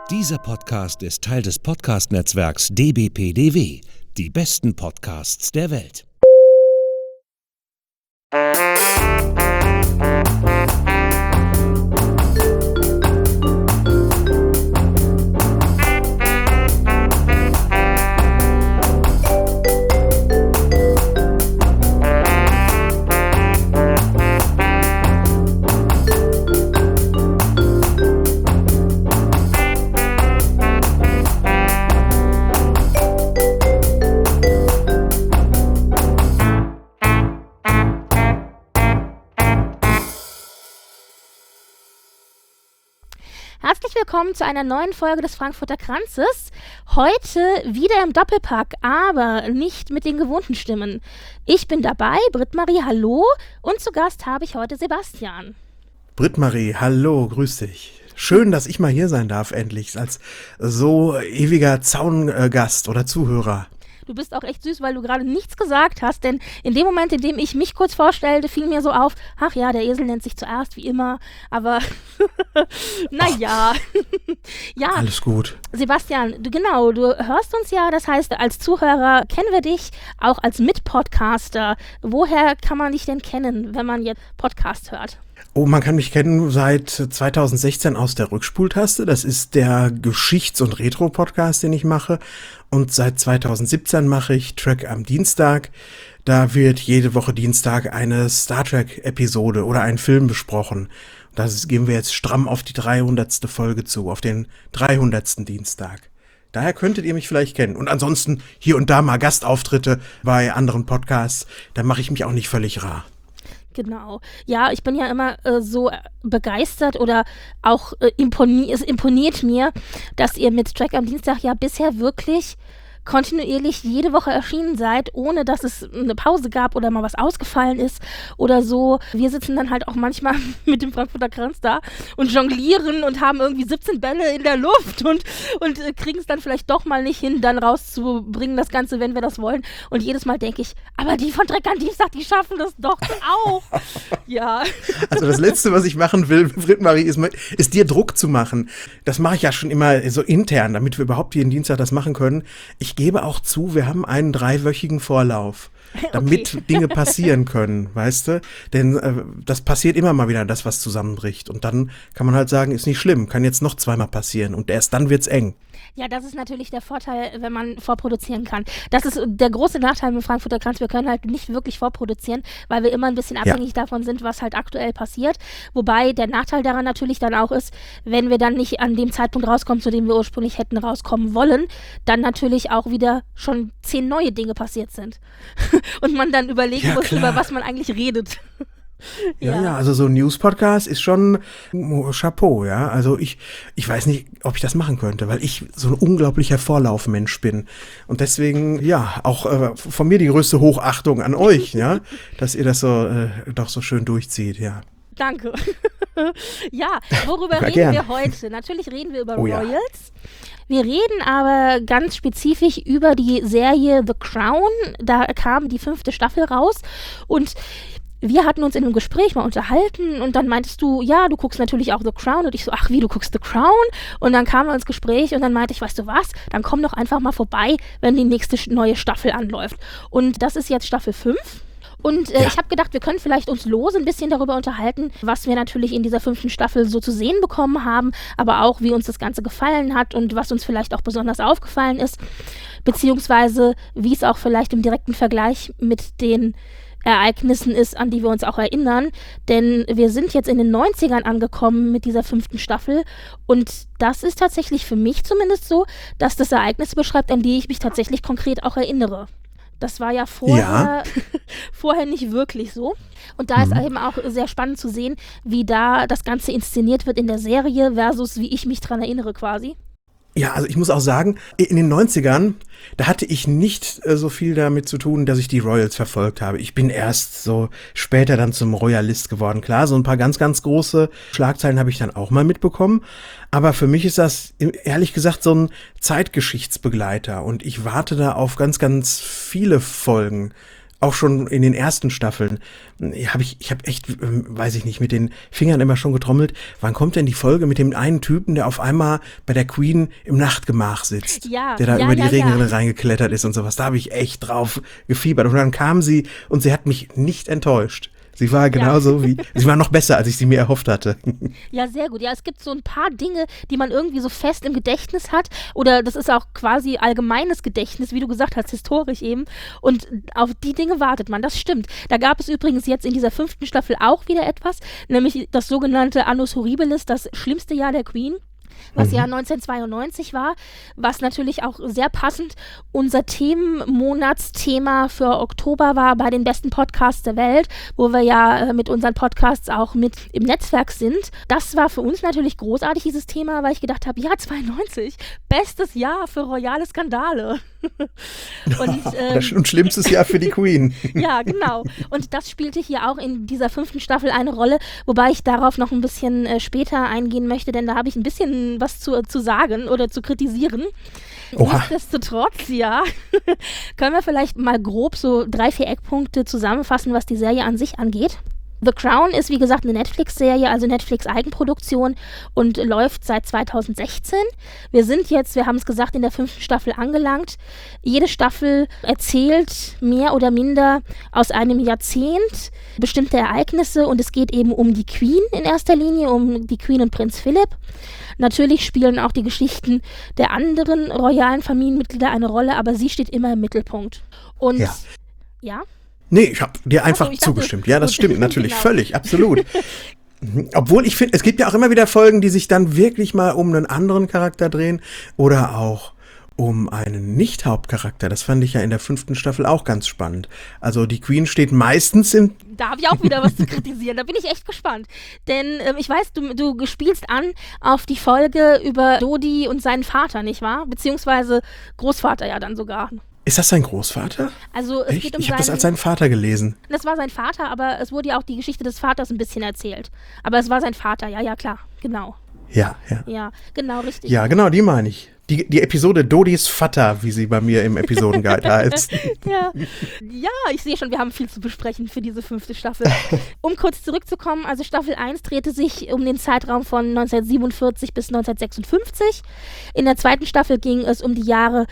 Dieser Podcast ist Teil des Podcast-Netzwerks dbpdw, die besten Podcasts der Welt. Herzlich willkommen zu einer neuen Folge des Frankfurter Kranzes. Heute wieder im Doppelpack, aber nicht mit den gewohnten Stimmen. Ich bin dabei, Britt-Marie, hallo, und zu Gast habe ich heute Sebastian. Britt-Marie, hallo, grüß dich. Schön, dass ich mal hier sein darf, endlich, als so ewiger Zaungast oder Zuhörer. Du bist auch echt süß, weil du gerade nichts gesagt hast, denn in dem Moment, in dem ich mich kurz vorstellte, fiel mir so auf, ach ja, der Esel nennt sich zuerst, wie immer, aber naja. Ja, alles gut. Sebastian, du hörst uns ja, das heißt, als Zuhörer kennen wir dich, auch als Mitpodcaster. Woher kann man dich denn kennen, wenn man jetzt Podcast hört? Oh, man kann mich kennen seit 2016 aus der Rückspultaste. Das ist der Geschichts- und Retro-Podcast, den ich mache. Und seit 2017 mache ich Trek am Dienstag. Da wird jede Woche Dienstag eine Star Trek-Episode oder ein Film besprochen. Da gehen wir jetzt stramm auf die 300. Folge zu, auf den 300. Dienstag. Daher könntet ihr mich vielleicht kennen. Und ansonsten hier und da mal Gastauftritte bei anderen Podcasts. Da mache ich mich auch nicht völlig rar. Genau. Ja, ich bin ja immer so begeistert oder auch es imponiert mir, dass ihr mit Trek am Dienstag ja bisher wirklich kontinuierlich jede Woche erschienen seid, ohne dass es eine Pause gab oder mal was ausgefallen ist oder so. Wir sitzen dann halt auch manchmal mit dem Frankfurter Kranz da und jonglieren und haben irgendwie 17 Bälle in der Luft und kriegen es dann vielleicht doch mal nicht hin, dann rauszubringen das Ganze, wenn wir das wollen. Und jedes Mal denke ich, aber die von Trek am Dienstag, die schaffen das doch auch. Ja. Also das Letzte, was ich machen will, Britt-Marie, ist dir Druck zu machen. Das mache ich ja schon immer so intern, damit wir überhaupt jeden Dienstag das machen können. Ich gebe auch zu, wir haben einen 3-wöchigen Vorlauf, damit Dinge passieren können, weißt du? Denn das passiert immer mal wieder, das was zusammenbricht. Und dann kann man halt sagen, ist nicht schlimm, kann jetzt noch zweimal passieren. Und erst dann wird's eng. Ja, das ist natürlich der Vorteil, wenn man vorproduzieren kann. Das ist der große Nachteil mit Frankfurter Kranz. Wir können halt nicht wirklich vorproduzieren, weil wir immer ein bisschen abhängig davon sind, was halt aktuell passiert. Wobei der Nachteil daran natürlich dann auch ist, wenn wir dann nicht an dem Zeitpunkt rauskommen, zu dem wir ursprünglich hätten rauskommen wollen, dann natürlich auch wieder schon 10 neue Dinge passiert sind. Und man dann überlegen muss, über was man eigentlich redet. Ja, also so ein News-Podcast ist schon Chapeau, ja. Also ich weiß nicht, ob ich das machen könnte, weil ich so ein unglaublicher Vorlaufmensch bin. Und deswegen, ja, auch von mir die größte Hochachtung an euch, ja, dass ihr das so doch so schön durchzieht, ja. Danke. Ja, worüber reden wir heute? Natürlich reden wir über Royals. Ja. Wir reden aber ganz spezifisch über die Serie The Crown. Da kam die 5. Staffel raus und wir hatten uns in einem Gespräch mal unterhalten und dann meintest du, ja, du guckst natürlich auch The Crown und ich so, ach wie, du guckst The Crown? Und dann kamen wir ins Gespräch und dann meinte ich, weißt du was, dann komm doch einfach mal vorbei, wenn die nächste neue Staffel anläuft. Und das ist jetzt Staffel 5. Und ich habe gedacht, wir können vielleicht uns lose ein bisschen darüber unterhalten, was wir natürlich in dieser 5. Staffel so zu sehen bekommen haben, aber auch, wie uns das Ganze gefallen hat und was uns vielleicht auch besonders aufgefallen ist, beziehungsweise wie es auch vielleicht im direkten Vergleich mit den Ereignissen ist, an die wir uns auch erinnern, denn wir sind jetzt in den 90ern angekommen mit dieser 5. Staffel und das ist tatsächlich für mich zumindest so, dass das Ereignisse beschreibt, an die ich mich tatsächlich konkret auch erinnere. Das war ja vorher nicht wirklich so. Und da ist eben auch sehr spannend zu sehen, wie da das Ganze inszeniert wird in der Serie versus wie ich mich dran erinnere quasi. Ja, also ich muss auch sagen, in den 90ern, da hatte ich nicht so viel damit zu tun, dass ich die Royals verfolgt habe. Ich bin erst so später dann zum Royalist geworden. Klar, so ein paar ganz, ganz große Schlagzeilen habe ich dann auch mal mitbekommen. Aber für mich ist das, ehrlich gesagt, so ein Zeitgeschichtsbegleiter. Und ich warte da auf ganz, ganz viele Folgen. auch schon in den ersten Staffeln, ich habe echt, weiß ich nicht, mit den Fingern immer schon getrommelt, wann kommt denn die Folge mit dem einen Typen, der auf einmal bei der Queen im Nachtgemach sitzt, der da über die Regenrinne reingeklettert ist und sowas. Da habe ich echt drauf gefiebert. Und dann kam sie und sie hat mich nicht enttäuscht. Sie war genauso sie war noch besser, als ich sie mir erhofft hatte. Ja, sehr gut. Ja, es gibt so ein paar Dinge, die man irgendwie so fest im Gedächtnis hat. Oder das ist auch quasi allgemeines Gedächtnis, wie du gesagt hast, historisch eben. Und auf die Dinge wartet man, das stimmt. Da gab es übrigens jetzt in dieser 5. Staffel auch wieder etwas, nämlich das sogenannte Annus Horribilis, das schlimmste Jahr der Queen, was ja 1992 war, was natürlich auch sehr passend unser Themenmonatsthema für Oktober war bei den besten Podcasts der Welt, wo wir ja mit unseren Podcasts auch mit im Netzwerk sind. Das war für uns natürlich großartig, dieses Thema, weil ich gedacht habe, ja, 92, bestes Jahr für royale Skandale. Und schlimmstes Jahr für die Queen. Ja, genau. Und das spielte hier auch in dieser 5. Staffel eine Rolle, wobei ich darauf noch ein bisschen später eingehen möchte, denn da habe ich ein bisschen was zu sagen oder zu kritisieren. Nichtsdestotrotz, ja, können wir vielleicht mal grob so 3-4 Eckpunkte zusammenfassen, was die Serie an sich angeht. The Crown ist, wie gesagt, eine Netflix-Serie, also Netflix-Eigenproduktion und läuft seit 2016. Wir haben es gesagt, in der 5. Staffel angelangt. Jede Staffel erzählt mehr oder minder aus einem Jahrzehnt bestimmte Ereignisse und es geht eben um die Queen in erster Linie, um die Queen und Prinz Philipp. Natürlich spielen auch die Geschichten der anderen royalen Familienmitglieder eine Rolle, aber sie steht immer im Mittelpunkt. Und ja? Nee, ich habe dir einfach zugestimmt. Ja, das stimmt natürlich, genau. Völlig, absolut. Obwohl ich finde, es gibt ja auch immer wieder Folgen, die sich dann wirklich mal um einen anderen Charakter drehen oder auch um einen Nicht-Hauptcharakter. Das fand ich ja in der 5. Staffel auch ganz spannend. Also die Queen steht meistens im... Da habe ich auch wieder was zu kritisieren. Da bin ich echt gespannt. Denn ich weiß, du spielst an auf die Folge über Dodi und seinen Vater, nicht wahr? Beziehungsweise Großvater ja dann sogar. Ist das sein Großvater? Also es geht um ich habe das als seinen Vater gelesen. Das war sein Vater, aber es wurde ja auch die Geschichte des Vaters ein bisschen erzählt. Aber es war sein Vater, ja klar, genau. Ja. Ja, genau, richtig. Ja, genau, die meine ich. Die Episode Dodis Vater, wie sie bei mir im Episodenguide heißt. Ja, ich sehe schon, wir haben viel zu besprechen für diese 5. Staffel. Um kurz zurückzukommen, also Staffel 1 drehte sich um den Zeitraum von 1947 bis 1956. In der 2. Staffel ging es um die Jahre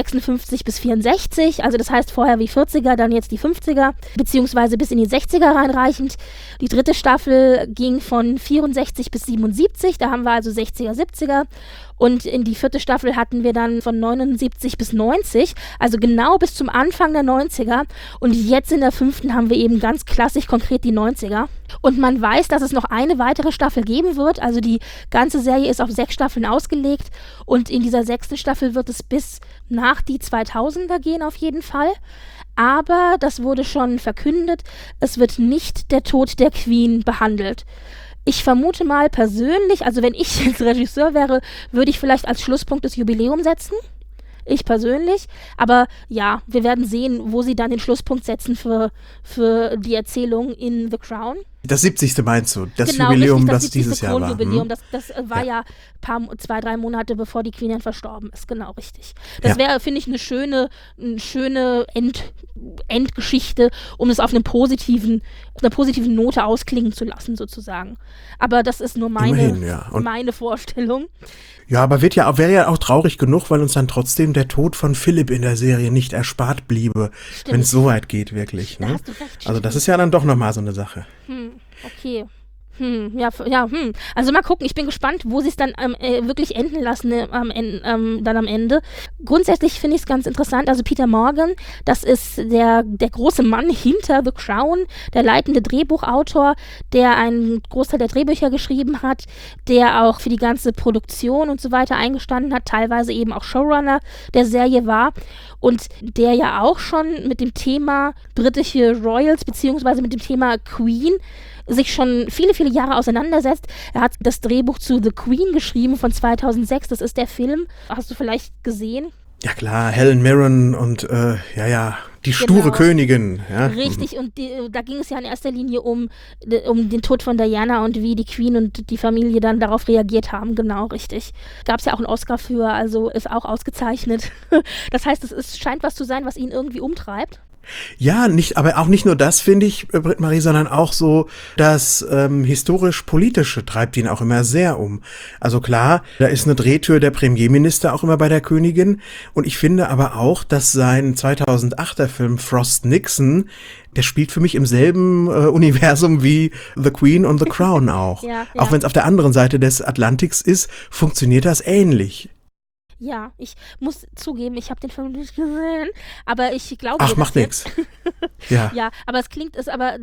56 bis 64, also das heißt vorher wie 40er, dann jetzt die 50er, beziehungsweise bis in die 60er reinreichend. Die 3. Staffel ging von 64 bis 77, da haben wir also 60er, 70er. Und in die 4. Staffel hatten wir dann von 79 bis 90, also genau bis zum Anfang der 90er. Und jetzt in der 5. haben wir eben ganz klassisch konkret die 90er. Und man weiß, dass es noch eine weitere Staffel geben wird. Also die ganze Serie ist auf 6 Staffeln ausgelegt. Und in dieser 6. Staffel wird es bis nach die 2000er gehen auf jeden Fall. Aber das wurde schon verkündet, es wird nicht der Tod der Queen behandelt. Ich vermute mal persönlich, also wenn ich jetzt Regisseur wäre, würde ich vielleicht als Schlusspunkt das Jubiläum setzen. Ich persönlich. Aber ja, wir werden sehen, wo sie dann den Schlusspunkt setzen für die Erzählung in The Crown. Das 70. meinst du? Das Jubiläum, richtig, das dieses Jahr war. Das war ja 2-3 Monate, bevor die Queen dann verstorben ist. Genau, richtig. Das wäre, finde ich, eine schöne Endgeschichte, um es auf einer positiven Note ausklingen zu lassen, sozusagen. Aber das ist nur meine Vorstellung. Ja, aber wäre ja auch traurig genug, weil uns dann trotzdem der Tod von Philipp in der Serie nicht erspart bliebe, wenn es so weit geht, wirklich. Ne? Da hast du recht, also das ist ja dann doch nochmal so eine Sache. Okay. Also mal gucken, ich bin gespannt, wo sie es dann wirklich enden lassen dann am Ende. Grundsätzlich finde ich es ganz interessant, also Peter Morgan, das ist der große Mann hinter The Crown, der leitende Drehbuchautor, der einen Großteil der Drehbücher geschrieben hat, der auch für die ganze Produktion und so weiter eingestanden hat, teilweise eben auch Showrunner der Serie war und der ja auch schon mit dem Thema britische Royals beziehungsweise mit dem Thema Queen sich schon viele, viele Jahre auseinandersetzt. Er hat das Drehbuch zu The Queen geschrieben von 2006. Das ist der Film. Hast du vielleicht gesehen? Ja klar, Helen Mirren und die sture Königin. Ja. Richtig, und da ging es ja in erster Linie um den Tod von Diana und wie die Queen und die Familie dann darauf reagiert haben. Genau, richtig. Gab es ja auch einen Oscar für, also ist auch ausgezeichnet. Das heißt, es scheint was zu sein, was ihn irgendwie umtreibt. Ja, aber auch nicht nur das, finde ich, Britt-Marie, sondern auch so das historisch-politische treibt ihn auch immer sehr um. Also klar, da ist eine Drehtür der Premierminister auch immer bei der Königin. Und ich finde aber auch, dass sein 2008er Film Frost Nixon, der spielt für mich im selben Universum wie The Queen und The Crown auch. Ja. Auch wenn es auf der anderen Seite des Atlantiks ist, funktioniert das ähnlich. Ja, ich muss zugeben, ich habe den Film nicht gesehen, aber ich glaube... Ach, macht nichts. Ja. Ja, aber es klingt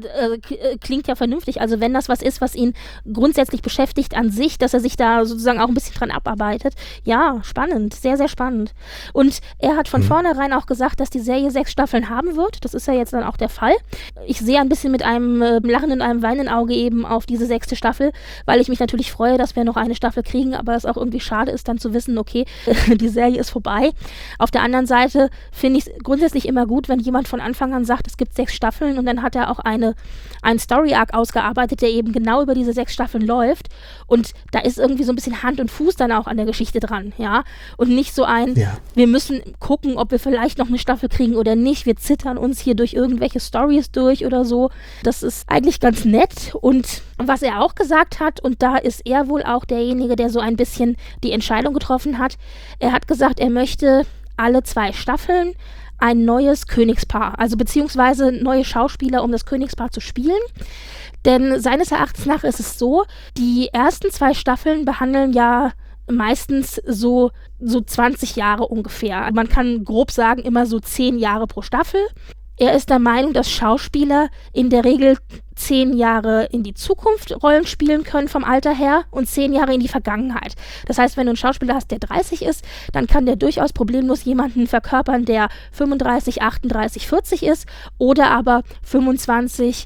ja vernünftig. Also wenn das was ist, was ihn grundsätzlich beschäftigt an sich, dass er sich da sozusagen auch ein bisschen dran abarbeitet. Ja, spannend, sehr, sehr spannend. Und er hat von vornherein auch gesagt, dass die Serie 6 Staffeln haben wird. Das ist ja jetzt dann auch der Fall. Ich sehe ein bisschen mit einem lachenden, einem weinenden Auge eben auf diese 6. Staffel, weil ich mich natürlich freue, dass wir noch eine Staffel kriegen, aber es auch irgendwie schade ist, dann zu wissen, okay, die Serie ist vorbei. Auf der anderen Seite finde ich es grundsätzlich immer gut, wenn jemand von Anfang an sagt, es gibt 6 Staffeln und dann hat er auch einen Story-Arc ausgearbeitet, der eben genau über diese 6 Staffeln läuft und da ist irgendwie so ein bisschen Hand und Fuß dann auch an der Geschichte dran, ja, und nicht so wir müssen gucken, ob wir vielleicht noch eine Staffel kriegen oder nicht, wir zittern uns hier durch irgendwelche Stories durch oder so. Das ist eigentlich ganz nett und was er auch gesagt hat, und da ist er wohl auch derjenige, der so ein bisschen die Entscheidung getroffen hat, er hat gesagt, er möchte alle 2 Staffeln ein neues Königspaar, also beziehungsweise neue Schauspieler, um das Königspaar zu spielen. Denn seines Erachtens nach ist es so, die ersten 2 Staffeln behandeln ja meistens so 20 Jahre ungefähr. Man kann grob sagen, immer so 10 Jahre pro Staffel. Er ist der Meinung, dass Schauspieler in der Regel 10 Jahre in die Zukunft Rollen spielen können vom Alter her und 10 Jahre in die Vergangenheit. Das heißt, wenn du einen Schauspieler hast, der 30 ist, dann kann der durchaus problemlos jemanden verkörpern, der 35, 38, 40 ist oder aber 25,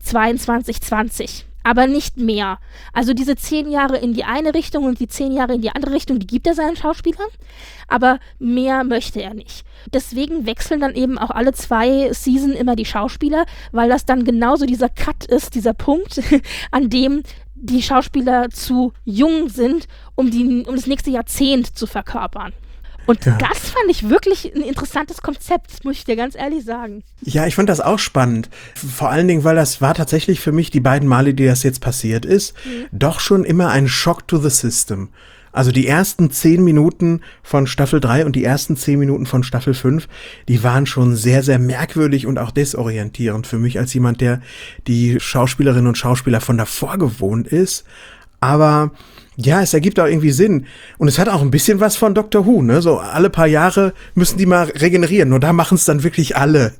22, 20. Aber nicht mehr. Also diese 10 Jahre in die eine Richtung und die 10 Jahre in die andere Richtung, die gibt er seinen Schauspielern, aber mehr möchte er nicht. Deswegen wechseln dann eben auch alle 2 Season immer die Schauspieler, weil das dann genauso dieser Cut ist, dieser Punkt, an dem die Schauspieler zu jung sind, um das nächste Jahrzehnt zu verkörpern. Und das fand ich wirklich ein interessantes Konzept, muss ich dir ganz ehrlich sagen. Ja, ich fand das auch spannend. Vor allen Dingen, weil das war tatsächlich für mich die beiden Male, die das jetzt passiert ist, doch schon immer ein Shock to the system. Also die ersten 10 Minuten von Staffel 3 und die ersten 10 Minuten von Staffel 5, die waren schon sehr, sehr merkwürdig und auch desorientierend für mich als jemand, der die Schauspielerinnen und Schauspieler von davor gewohnt ist. Aber ja, es ergibt auch irgendwie Sinn. Und es hat auch ein bisschen was von Doctor Who, ne? So alle paar Jahre müssen die mal regenerieren. Nur da machen es dann wirklich alle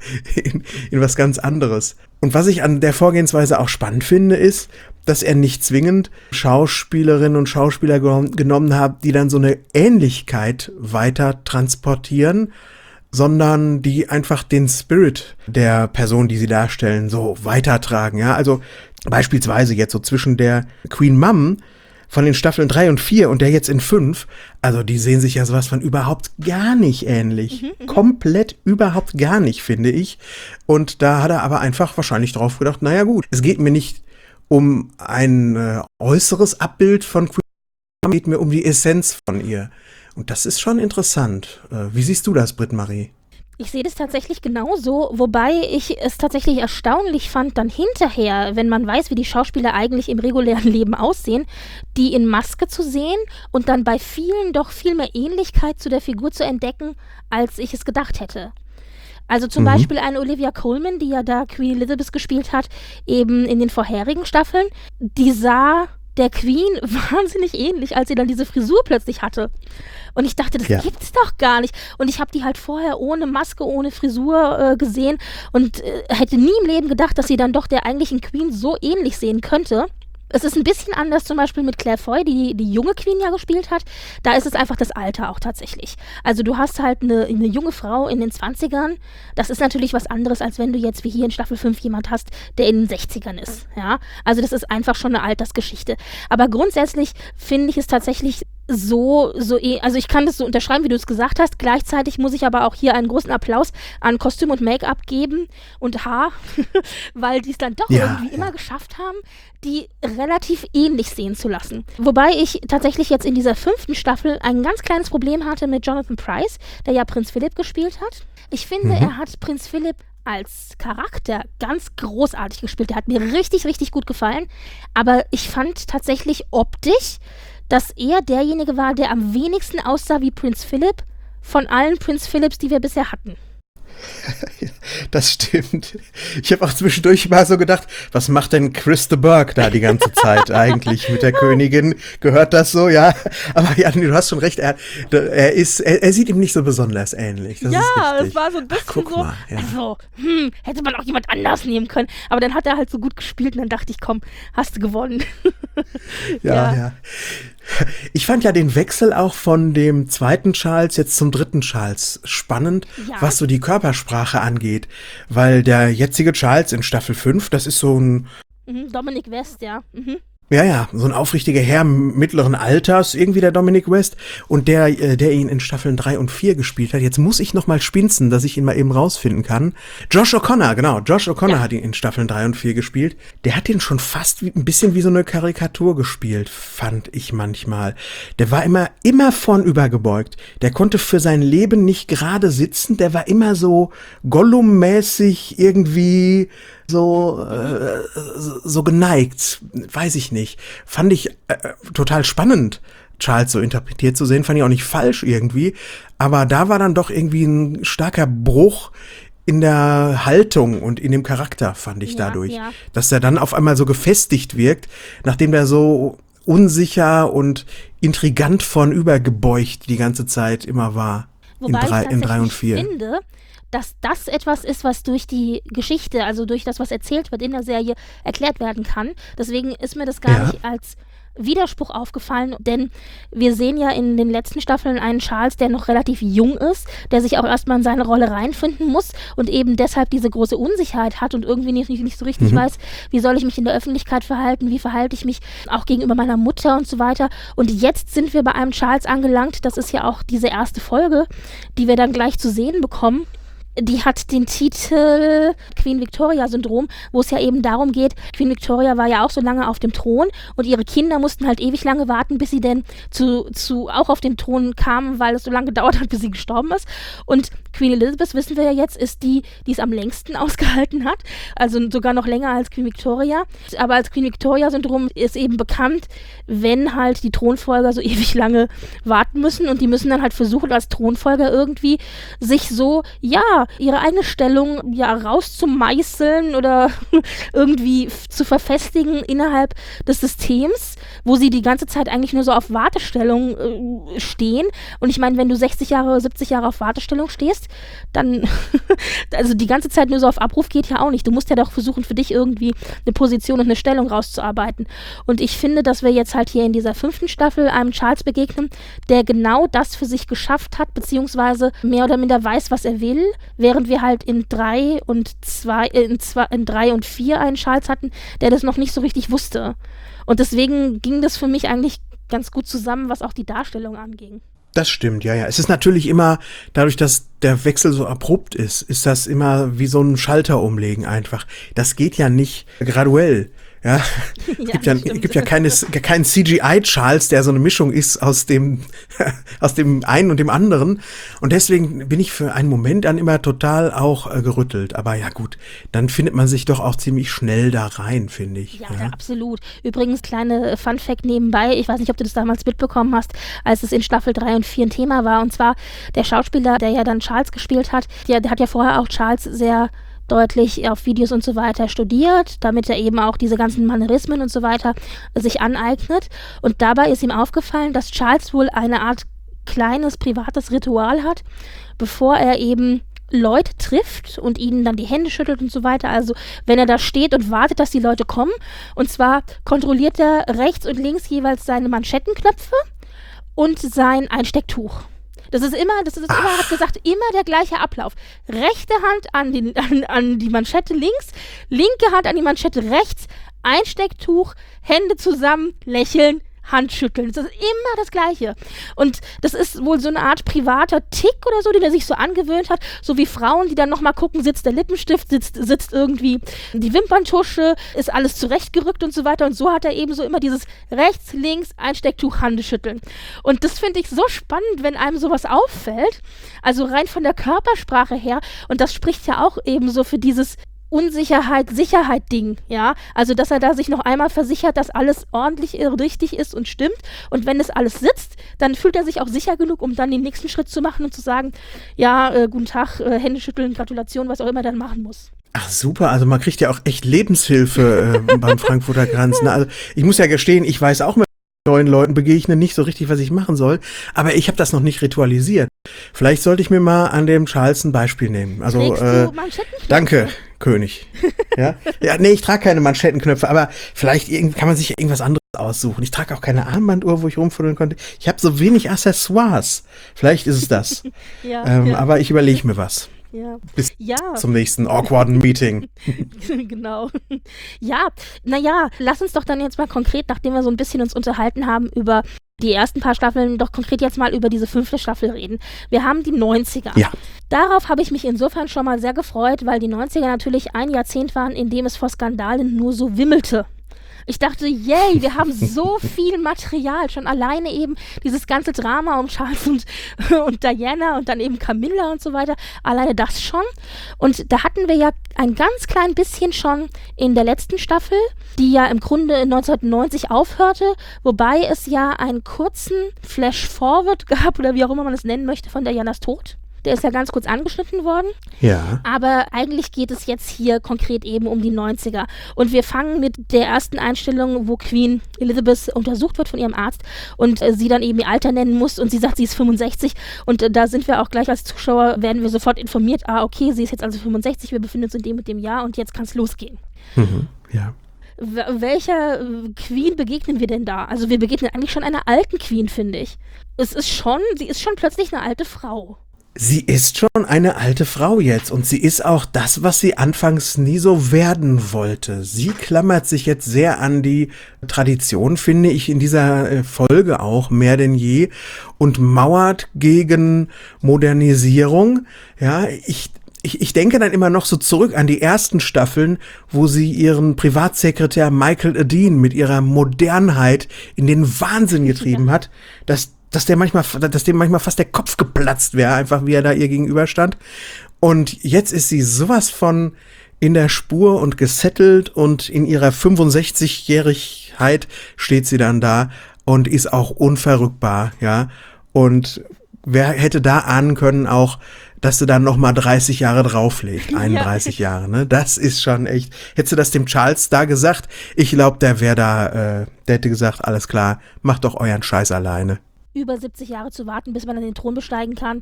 in was ganz anderes. Und was ich an der Vorgehensweise auch spannend finde, ist, dass er nicht zwingend Schauspielerinnen und Schauspieler genommen hat, die dann so eine Ähnlichkeit weiter transportieren, sondern die einfach den Spirit der Person, die sie darstellen, so weitertragen. Ja, also beispielsweise jetzt so zwischen der Queen Mum von den Staffeln 3 und 4 und der jetzt in 5, also die sehen sich ja sowas von überhaupt gar nicht ähnlich. Komplett überhaupt gar nicht, finde ich. Und da hat er aber einfach wahrscheinlich drauf gedacht, naja gut, es geht mir nicht um ein äußeres Abbild von Queen, es geht mir um die Essenz von ihr. Und das ist schon interessant. Wie siehst du das, Britt-Marie? Ich sehe das tatsächlich genauso, wobei ich es tatsächlich erstaunlich fand, dann hinterher, wenn man weiß, wie die Schauspieler eigentlich im regulären Leben aussehen, die in Maske zu sehen und dann bei vielen doch viel mehr Ähnlichkeit zu der Figur zu entdecken, als ich es gedacht hätte. Also zum Beispiel eine Olivia Colman, die ja da Queen Elizabeth gespielt hat, eben in den vorherigen Staffeln, die sah der Queen wahnsinnig ähnlich, als sie dann diese Frisur plötzlich hatte. Und ich dachte, das gibt's doch gar nicht. Und ich habe die halt vorher ohne Maske, ohne Frisur gesehen und hätte nie im Leben gedacht, dass sie dann doch der eigentlichen Queen so ähnlich sehen könnte. Es ist ein bisschen anders zum Beispiel mit Claire Foy, die junge Queen ja gespielt hat. Da ist es einfach das Alter auch tatsächlich. Also du hast halt eine junge Frau in den 20ern. Das ist natürlich was anderes, als wenn du jetzt wie hier in Staffel 5 jemand hast, der in den 60ern ist. Ja? Also das ist einfach schon eine Altersgeschichte. Aber grundsätzlich finde ich es tatsächlich also ich kann das so unterschreiben, wie du es gesagt hast. Gleichzeitig muss ich aber auch hier einen großen Applaus an Kostüm und Make-up geben und Haar, weil die es dann doch irgendwie immer geschafft haben, die relativ ähnlich sehen zu lassen. Wobei ich tatsächlich jetzt in dieser 5. Staffel ein ganz kleines Problem hatte mit Jonathan Pryce, der ja Prinz Philipp gespielt hat. Ich finde, er hat Prinz Philipp als Charakter ganz großartig gespielt. Der hat mir richtig, richtig gut gefallen. Aber ich fand tatsächlich optisch, dass er derjenige war, der am wenigsten aussah wie Prinz Philip von allen Prinz Philips, die wir bisher hatten. Das stimmt. Ich habe auch zwischendurch mal so gedacht, was macht denn Chris de Burgh da die ganze Zeit eigentlich mit der Königin? Gehört das so? Ja, aber ja, du hast schon recht. Er sieht ihm nicht so besonders ähnlich. Das ist es war so ein bisschen so. Mal, ja. Also, hätte man auch jemand anders nehmen können. Aber dann hat er halt so gut gespielt und dann dachte ich, komm, hast du gewonnen. Ja. Ich fand ja den Wechsel auch von dem zweiten Charles jetzt zum dritten Charles spannend, was so die Körpersprache angeht. Weil der jetzige Charles in Staffel 5, das ist so ein... Dominic West, ja. Ja, so ein aufrichtiger Herr mittleren Alters, irgendwie der Dominic West. Und der ihn in Staffeln 3 und 4 gespielt hat. Jetzt muss ich noch mal spinzen, dass ich ihn mal eben rausfinden kann. Josh O'Connor, genau. Josh O'Connor hat ihn in Staffeln 3 und 4 gespielt. Der hat ihn schon fast ein bisschen wie so eine Karikatur gespielt, fand ich manchmal. Der war immer vornübergebeugt. Der konnte für sein Leben nicht gerade sitzen. Der war immer so Gollum-mäßig irgendwie... so geneigt, weiß ich nicht. Fand ich total spannend, Charles so interpretiert zu sehen, fand ich auch nicht falsch irgendwie, aber da war dann doch irgendwie ein starker Bruch in der Haltung und in dem Charakter, fand ich dadurch, dass er dann auf einmal so gefestigt wirkt, nachdem der so unsicher und intrigant vornübergebeugt die ganze Zeit immer war. Wobei in 3 und 4. Finde, dass das etwas ist, was durch die Geschichte, also durch das, was erzählt wird in der Serie, erklärt werden kann. Deswegen ist mir das gar nicht als Widerspruch aufgefallen, denn wir sehen ja in den letzten Staffeln einen Charles, der noch relativ jung ist, der sich auch erstmal in seine Rolle reinfinden muss und eben deshalb diese große Unsicherheit hat und irgendwie nicht so richtig weiß, wie soll ich mich in der Öffentlichkeit verhalten, wie verhalte ich mich auch gegenüber meiner Mutter und so weiter. Und jetzt sind wir bei einem Charles angelangt, das ist ja auch diese erste Folge, die wir dann gleich zu sehen bekommen. Die hat den Titel Queen Victoria Syndrom, wo es ja eben darum geht, Queen Victoria war ja auch so lange auf dem Thron und ihre Kinder mussten halt ewig lange warten, bis sie denn auch auf den Thron kamen, weil es so lange gedauert hat, bis sie gestorben ist. Und Queen Elizabeth, wissen wir ja jetzt, ist die es am längsten ausgehalten hat, also sogar noch länger als Queen Victoria. Aber als Queen Victoria Syndrom ist eben bekannt, wenn halt die Thronfolger so ewig lange warten müssen und die müssen dann halt versuchen, als Thronfolger irgendwie sich so, ihre eigene Stellung rauszumeißeln oder irgendwie zu verfestigen innerhalb des Systems, wo sie die ganze Zeit eigentlich nur so auf Wartestellung stehen. Und ich meine, wenn du 60 Jahre, 70 Jahre auf Wartestellung stehst, dann, also die ganze Zeit nur so auf Abruf geht ja auch nicht. Du musst ja doch versuchen, für dich irgendwie eine Position und eine Stellung rauszuarbeiten. Und ich finde, dass wir jetzt halt hier in dieser 5. Staffel einem Charles begegnen, der genau das für sich geschafft hat, beziehungsweise mehr oder minder weiß, was er will, während wir halt in 3 und 4 einen Charles hatten, der das noch nicht so richtig wusste. Und deswegen ging das für mich eigentlich ganz gut zusammen, was auch die Darstellung anging. Das stimmt, ja. Es ist natürlich immer, dadurch, dass der Wechsel so abrupt ist das immer wie so ein Schalter umlegen einfach. Das geht ja nicht graduell. Ja, gibt ja keinen CGI-Charles, der so eine Mischung ist aus dem einen und dem anderen. Und deswegen bin ich für einen Moment dann immer total auch gerüttelt. Aber ja gut, dann findet man sich doch auch ziemlich schnell da rein, finde ich. Ja, absolut. Übrigens, kleine Fun-Fact nebenbei, ich weiß nicht, ob du das damals mitbekommen hast, als es in Staffel 3 und 4 ein Thema war. Und zwar der Schauspieler, der ja dann Charles gespielt hat, der hat ja vorher auch Charles sehr deutlich auf Videos und so weiter studiert, damit er eben auch diese ganzen Mannerismen und so weiter sich aneignet. Und dabei ist ihm aufgefallen, dass Charles wohl eine Art kleines privates Ritual hat, bevor er eben Leute trifft und ihnen dann die Hände schüttelt und so weiter. Also wenn er da steht und wartet, dass die Leute kommen. Und zwar kontrolliert er rechts und links jeweils seine Manschettenknöpfe und sein Einstecktuch. Das ist immer, hat gesagt, immer der gleiche Ablauf. Rechte Hand an die Manschette links, linke Hand an die Manschette rechts, Einstecktuch, Hände zusammen, lächeln, Handschütteln. Das ist immer das Gleiche. Und das ist wohl so eine Art privater Tick oder so, den er sich so angewöhnt hat. So wie Frauen, die dann nochmal gucken, sitzt der Lippenstift, sitzt irgendwie die Wimperntusche, ist alles zurechtgerückt und so weiter. Und so hat er eben so immer dieses rechts, links, Einstecktuch, Handeschütteln. Und das finde ich so spannend, wenn einem sowas auffällt. Also rein von der Körpersprache her. Und das spricht ja auch eben so für dieses Unsicherheit-Sicherheit-Ding, ja, also dass er da sich noch einmal versichert, dass alles ordentlich, richtig ist und stimmt und wenn es alles sitzt, dann fühlt er sich auch sicher genug, um dann den nächsten Schritt zu machen und zu sagen, ja, guten Tag, Hände schütteln, Gratulation, was auch immer er dann machen muss. Ach super, also man kriegt ja auch echt Lebenshilfe beim Frankfurter Kranz, ne? Also ich muss ja gestehen, ich weiß auch mit neuen Leuten begegnen nicht so richtig, was ich machen soll, aber ich habe das noch nicht ritualisiert. Vielleicht sollte ich mir mal an dem Charles ein Beispiel nehmen. Also danke, König. Ja, nee, ich trage keine Manschettenknöpfe, aber vielleicht kann man sich irgendwas anderes aussuchen. Ich trage auch keine Armbanduhr, wo ich rumfuddeln konnte. Ich habe so wenig Accessoires. Vielleicht ist es das. Ja. Aber ich überlege mir was. Ja. Bis zum nächsten awkwarden Meeting. Genau. Ja, naja, lass uns doch dann jetzt mal konkret, nachdem wir so ein bisschen uns unterhalten haben über die ersten paar Staffeln, doch konkret jetzt mal über diese 5. Staffel reden. Wir haben die 90er. Ja. Darauf habe ich mich insofern schon mal sehr gefreut, weil die 90er natürlich ein Jahrzehnt waren, in dem es vor Skandalen nur so wimmelte. Ich dachte, yay, wir haben so viel Material, schon alleine eben dieses ganze Drama um Charles und Diana und dann eben Camilla und so weiter, alleine das schon. Und da hatten wir ja ein ganz klein bisschen schon in der letzten Staffel, die ja im Grunde 1990 aufhörte, wobei es ja einen kurzen Flash-Forward gab, oder wie auch immer man es nennen möchte, von Dianas Tod. Der ist ja ganz kurz angeschnitten worden. Ja. Aber eigentlich geht es jetzt hier konkret eben um die 90er. Und wir fangen mit der ersten Einstellung, wo Queen Elizabeth untersucht wird von ihrem Arzt und sie dann eben ihr Alter nennen muss und sie sagt, sie ist 65. Und da sind wir auch gleich als Zuschauer, werden wir sofort informiert, okay, sie ist jetzt also 65, wir befinden uns in dem mit dem Jahr und jetzt kann es losgehen. Ja. Welcher Queen begegnen wir denn da? Also wir begegnen eigentlich schon einer alten Queen, finde ich. Sie ist schon plötzlich eine alte Frau. Sie ist schon eine alte Frau jetzt und sie ist auch das, was sie anfangs nie so werden wollte. Sie klammert sich jetzt sehr an die Tradition, finde ich, in dieser Folge auch mehr denn je und mauert gegen Modernisierung. Ja, ich denke dann immer noch so zurück an die ersten Staffeln, wo sie ihren Privatsekretär Michael Adine mit ihrer Modernheit in den Wahnsinn getrieben hat, dass dem manchmal fast der Kopf geplatzt wäre, einfach wie er da ihr gegenüber stand. Und jetzt ist sie sowas von in der Spur und gesettelt und in ihrer 65-Jährigkeit steht sie dann da und ist auch unverrückbar, ja. Und wer hätte da ahnen können auch, dass sie dann noch mal 30 Jahre drauflegt, 31 Jahre, ne? Das ist schon echt. Hättest du das dem Charles da gesagt? Ich glaube, der hätte gesagt, alles klar, macht doch euren Scheiß alleine. Über 70 Jahre zu warten, bis man dann den Thron besteigen kann.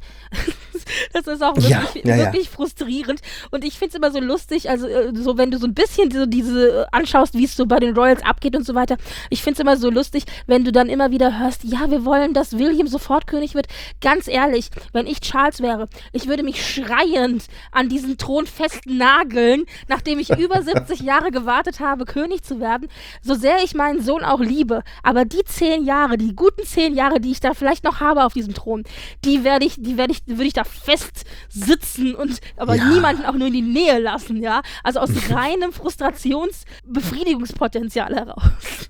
Das ist auch wirklich frustrierend. Und ich finde es immer so lustig, also so wenn du so ein bisschen diese anschaust, wie es so bei den Royals abgeht und so weiter. Ich finde es immer so lustig, wenn du dann immer wieder hörst, ja, wir wollen, dass William sofort König wird. Ganz ehrlich, wenn ich Charles wäre, ich würde mich schreiend an diesen Thron festnageln, nachdem ich über 70 Jahre gewartet habe, König zu werden. So sehr ich meinen Sohn auch liebe, aber die 10 Jahre, die guten 10 Jahre, die ich da vielleicht noch habe auf diesem Thron, würde ich da fest sitzen und aber niemanden auch nur in die Nähe lassen, ja. Also aus reinem Befriedigungspotenzial heraus.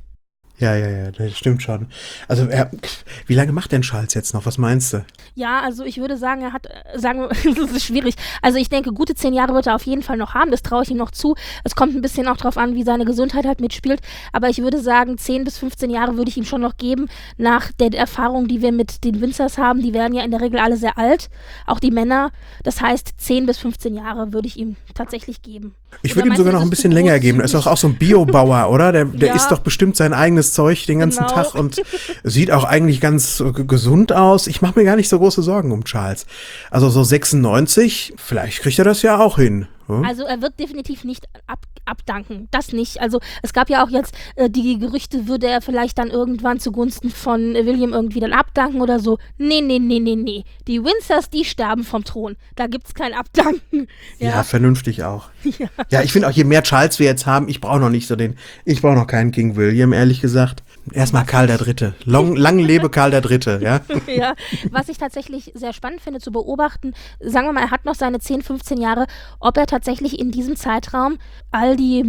Ja, das stimmt schon. Also wie lange macht denn Charles jetzt noch? Was meinst du? Ja, also ich würde sagen, das ist schwierig. Also ich denke, gute 10 Jahre wird er auf jeden Fall noch haben. Das traue ich ihm noch zu. Es kommt ein bisschen auch drauf an, wie seine Gesundheit halt mitspielt. Aber ich würde sagen, 10 bis 15 Jahre würde ich ihm schon noch geben. Nach der Erfahrung, die wir mit den Windsors haben, die werden ja in der Regel alle sehr alt. Auch die Männer. Das heißt, 10 bis 15 Jahre würde ich ihm tatsächlich geben. Ich würde ihm sogar noch ein bisschen länger geben. Er ist doch auch so ein Biobauer, oder? Der isst doch bestimmt sein eigenes Zeug den ganzen Tag und sieht auch eigentlich ganz gesund aus. Ich mache mir gar nicht so große Sorgen um Charles. Also so 96, vielleicht kriegt er das ja auch hin. Also er wird definitiv nicht abdanken, das nicht. Also es gab ja auch jetzt die Gerüchte, würde er vielleicht dann irgendwann zugunsten von William irgendwie dann abdanken oder so. Nee. Die Windsors, die sterben vom Thron. Da gibt's kein Abdanken. Ja, vernünftig auch. Ja, ich finde auch, je mehr Charles wir jetzt haben, ich brauche noch keinen King William, ehrlich gesagt. Erstmal Karl III. Lang lebe Karl III., ja? Ja, was ich tatsächlich sehr spannend finde zu beobachten, sagen wir mal, er hat noch seine 10, 15 Jahre, ob er tatsächlich in diesem Zeitraum all die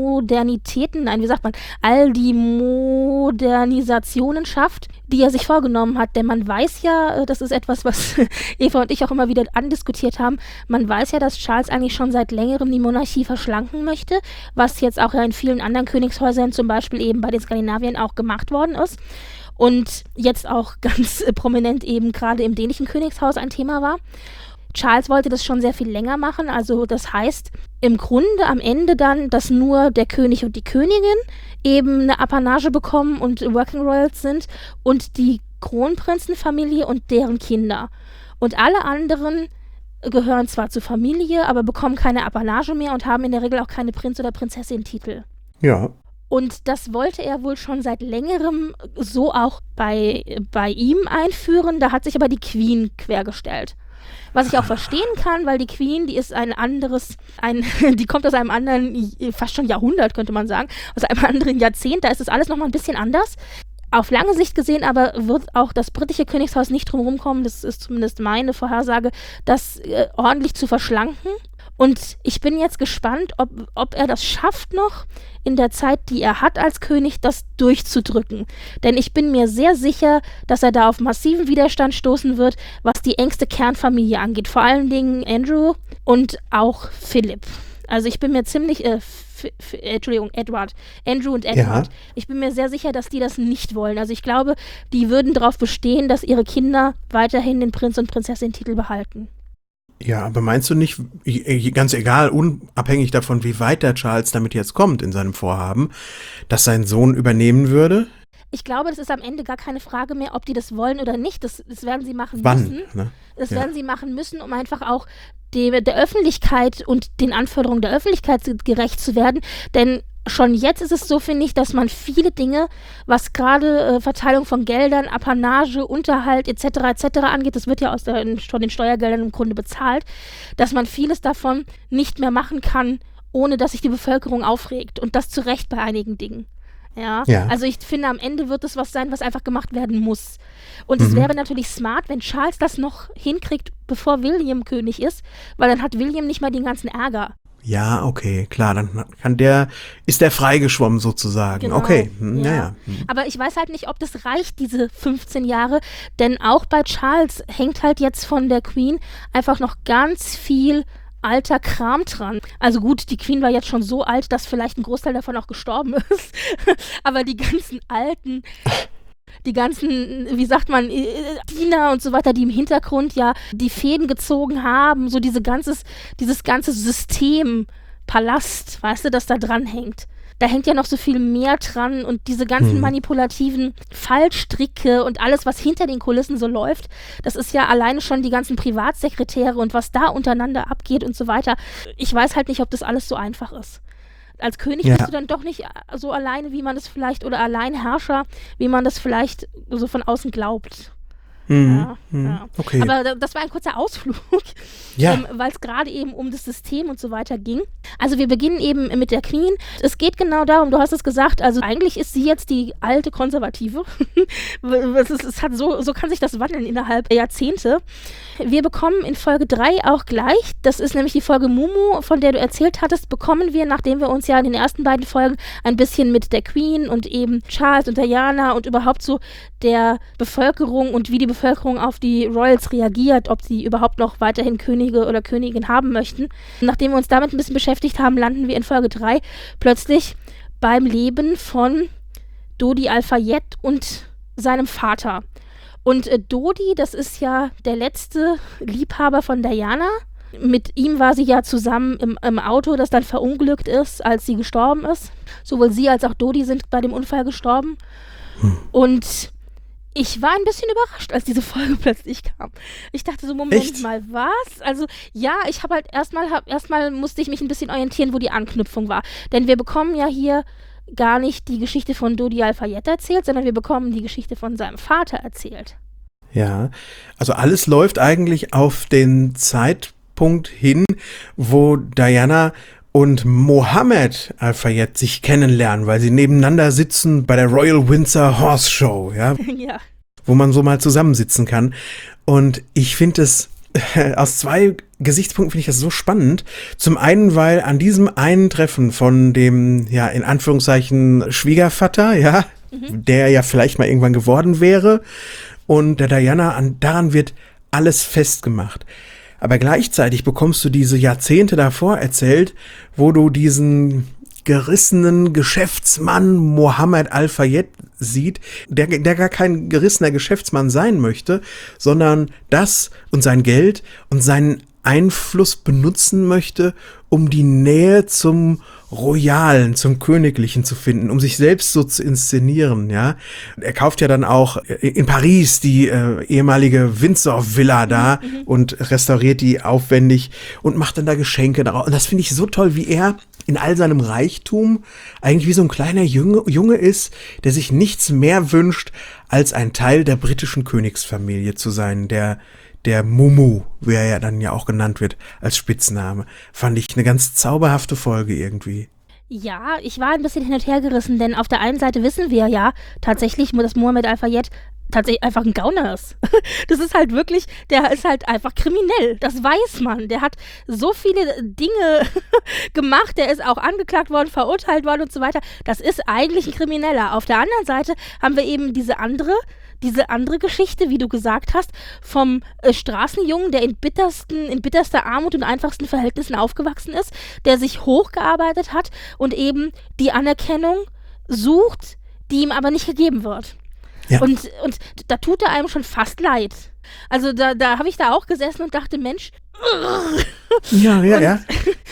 Modernisationen schafft, die er sich vorgenommen hat. Denn man weiß ja, das ist etwas, was Eva und ich auch immer wieder andiskutiert haben, man weiß ja, dass Charles eigentlich schon seit längerem die Monarchie verschlanken möchte, was jetzt auch ja in vielen anderen Königshäusern, zum Beispiel eben bei den Skandinaviern, auch gemacht worden ist und jetzt auch ganz prominent eben gerade im dänischen Königshaus ein Thema war. Charles wollte das schon sehr viel länger machen, also das heißt im Grunde am Ende dann, dass nur der König und die Königin eben eine Apanage bekommen und Working Royals sind und die Kronprinzenfamilie und deren Kinder. Und alle anderen gehören zwar zur Familie, aber bekommen keine Apanage mehr und haben in der Regel auch keine Prinz- oder Prinzessin-Titel. Ja. Und das wollte er wohl schon seit längerem so auch bei ihm einführen. Da hat sich aber die Queen quergestellt. Was ich auch verstehen kann, weil die Queen, die ist die kommt aus einem anderen, fast schon Jahrhundert, könnte man sagen, aus einem anderen Jahrzehnt. Da ist das alles nochmal ein bisschen anders. Auf lange Sicht gesehen aber wird auch das britische Königshaus nicht drum rumkommen, das ist zumindest meine Vorhersage, das ordentlich zu verschlanken. Und ich bin jetzt gespannt, ob er das schafft noch in der Zeit, die er hat als König, das durchzudrücken. Denn ich bin mir sehr sicher, dass er da auf massiven Widerstand stoßen wird, was die engste Kernfamilie angeht. Vor allen Dingen Andrew und auch Philipp. Also ich bin mir ziemlich, Andrew und Edward. Ja. Ich bin mir sehr sicher, dass die das nicht wollen. Also ich glaube, die würden darauf bestehen, dass ihre Kinder weiterhin den Prinz- und Prinzessin-Titel behalten. Ja, aber meinst du nicht, ganz egal, unabhängig davon, wie weit der Charles damit jetzt kommt in seinem Vorhaben, dass sein Sohn übernehmen würde? Ich glaube, das ist am Ende gar keine Frage mehr, ob die das wollen oder nicht. Das werden sie machen müssen. Ne? Das werden sie machen müssen, um einfach auch der Öffentlichkeit und den Anforderungen der Öffentlichkeit gerecht zu werden. Denn schon jetzt ist es so, finde ich, dass man viele Dinge, was gerade Verteilung von Geldern, Apanage, Unterhalt etc. angeht, das wird ja von den Steuergeldern im Grunde bezahlt, dass man vieles davon nicht mehr machen kann, ohne dass sich die Bevölkerung aufregt. Und das zu Recht bei einigen Dingen. Ja, also ich finde, am Ende wird es was sein, was einfach gemacht werden muss. Und es wäre natürlich smart, wenn Charles das noch hinkriegt, bevor William König ist, weil dann hat William nicht mal den ganzen Ärger. Ja, okay, klar, dann ist der freigeschwommen sozusagen. Genau. Okay, ja. Aber ich weiß halt nicht, ob das reicht, diese 15 Jahre, denn auch bei Charles hängt halt jetzt von der Queen einfach noch ganz viel alter Kram dran. Also gut, die Queen war jetzt schon so alt, dass vielleicht ein Großteil davon auch gestorben ist. Aber die ganzen alten, wie sagt man, Diener und so weiter, die im Hintergrund ja die Fäden gezogen haben, so dieses ganze System, Palast, weißt du, das da dran hängt. Da hängt ja noch so viel mehr dran und diese ganzen manipulativen Fallstricke und alles, was hinter den Kulissen so läuft, das ist ja alleine schon die ganzen Privatsekretäre und was da untereinander abgeht und so weiter. Ich weiß halt nicht, ob das alles so einfach ist. Als König bist du dann doch nicht so alleine, wie man das vielleicht, oder Alleinherrscher, wie man das vielleicht so von außen glaubt. Ja. Okay. Aber das war ein kurzer Ausflug, weil es gerade eben um das System und so weiter ging. Also wir beginnen eben mit der Queen. Es geht genau darum, du hast es gesagt, also eigentlich ist sie jetzt die alte Konservative. So kann sich das wandeln innerhalb der Jahrzehnte. Wir bekommen in Folge 3 auch gleich, das ist nämlich die Folge Mumu, von der du erzählt hattest, bekommen wir, nachdem wir uns ja in den ersten beiden Folgen ein bisschen mit der Queen und eben Charles und Diana und überhaupt so der Bevölkerung und wie die Bevölkerung auf die Royals reagiert, ob sie überhaupt noch weiterhin Könige oder Königin haben möchten. Nachdem wir uns damit ein bisschen beschäftigt haben, landen wir in Folge 3 plötzlich beim Leben von Dodi Al-Fayed und seinem Vater. Und Dodi, das ist ja der letzte Liebhaber von Diana. Mit ihm war sie ja zusammen im Auto, das dann verunglückt ist, als sie gestorben ist. Sowohl sie als auch Dodi sind bei dem Unfall gestorben. Und ich war ein bisschen überrascht, als diese Folge plötzlich kam. Ich dachte so, Moment mal, was? Also ja, ich habe halt erstmal musste ich mich ein bisschen orientieren, wo die Anknüpfung war. Denn wir bekommen ja hier gar nicht die Geschichte von Dodi Al-Fayed erzählt, sondern wir bekommen die Geschichte von seinem Vater erzählt. Ja, also alles läuft eigentlich auf den Zeitpunkt hin, wo Diana und Mohammed Al-Fayed sich kennenlernen, weil sie nebeneinander sitzen bei der Royal Windsor Horse Show, ja, Ja. wo man so mal zusammensitzen kann. Und ich finde es aus 2 Gesichtspunkten finde ich das so spannend. Zum einen, weil an diesem einen Treffen von dem, ja, in Anführungszeichen Schwiegervater, ja, der ja vielleicht mal irgendwann geworden wäre, und der Diana, daran wird alles festgemacht. Aber gleichzeitig bekommst du diese Jahrzehnte davor erzählt, wo du diesen gerissenen Geschäftsmann Mohammed Al-Fayed sieht, der gar kein gerissener Geschäftsmann sein möchte, sondern das und sein Geld und seinen Einfluss benutzen möchte, um die Nähe zum Royalen, zum Königlichen zu finden, um sich selbst so zu inszenieren, ja. Er kauft ja dann auch in Paris die ehemalige Windsor-Villa da und restauriert die aufwendig und macht dann da Geschenke daraus. Und das finde ich so toll, wie er in all seinem Reichtum eigentlich wie so ein kleiner Junge ist, der sich nichts mehr wünscht, als ein Teil der britischen Königsfamilie zu sein, der Mumu, wie er ja dann ja auch genannt wird, als Spitzname. Fand ich eine ganz zauberhafte Folge irgendwie. Ja, ich war ein bisschen hin und her gerissen, denn auf der einen Seite wissen wir ja tatsächlich, dass Mohammed Al-Fayed tatsächlich einfach ein Gauner ist. Das ist halt wirklich, der ist halt einfach kriminell. Das weiß man. Der hat so viele Dinge gemacht. Der ist auch angeklagt worden, verurteilt worden und so weiter. Das ist eigentlich ein Krimineller. Auf der anderen Seite haben wir eben diese andere Geschichte, wie du gesagt hast, vom Straßenjungen, der in bitterster Armut und einfachsten Verhältnissen aufgewachsen ist, der sich hochgearbeitet hat und eben die Anerkennung sucht, die ihm aber nicht gegeben wird. Ja. Und da tut er einem schon fast leid. Also da habe ich da auch gesessen und dachte, Mensch, ja.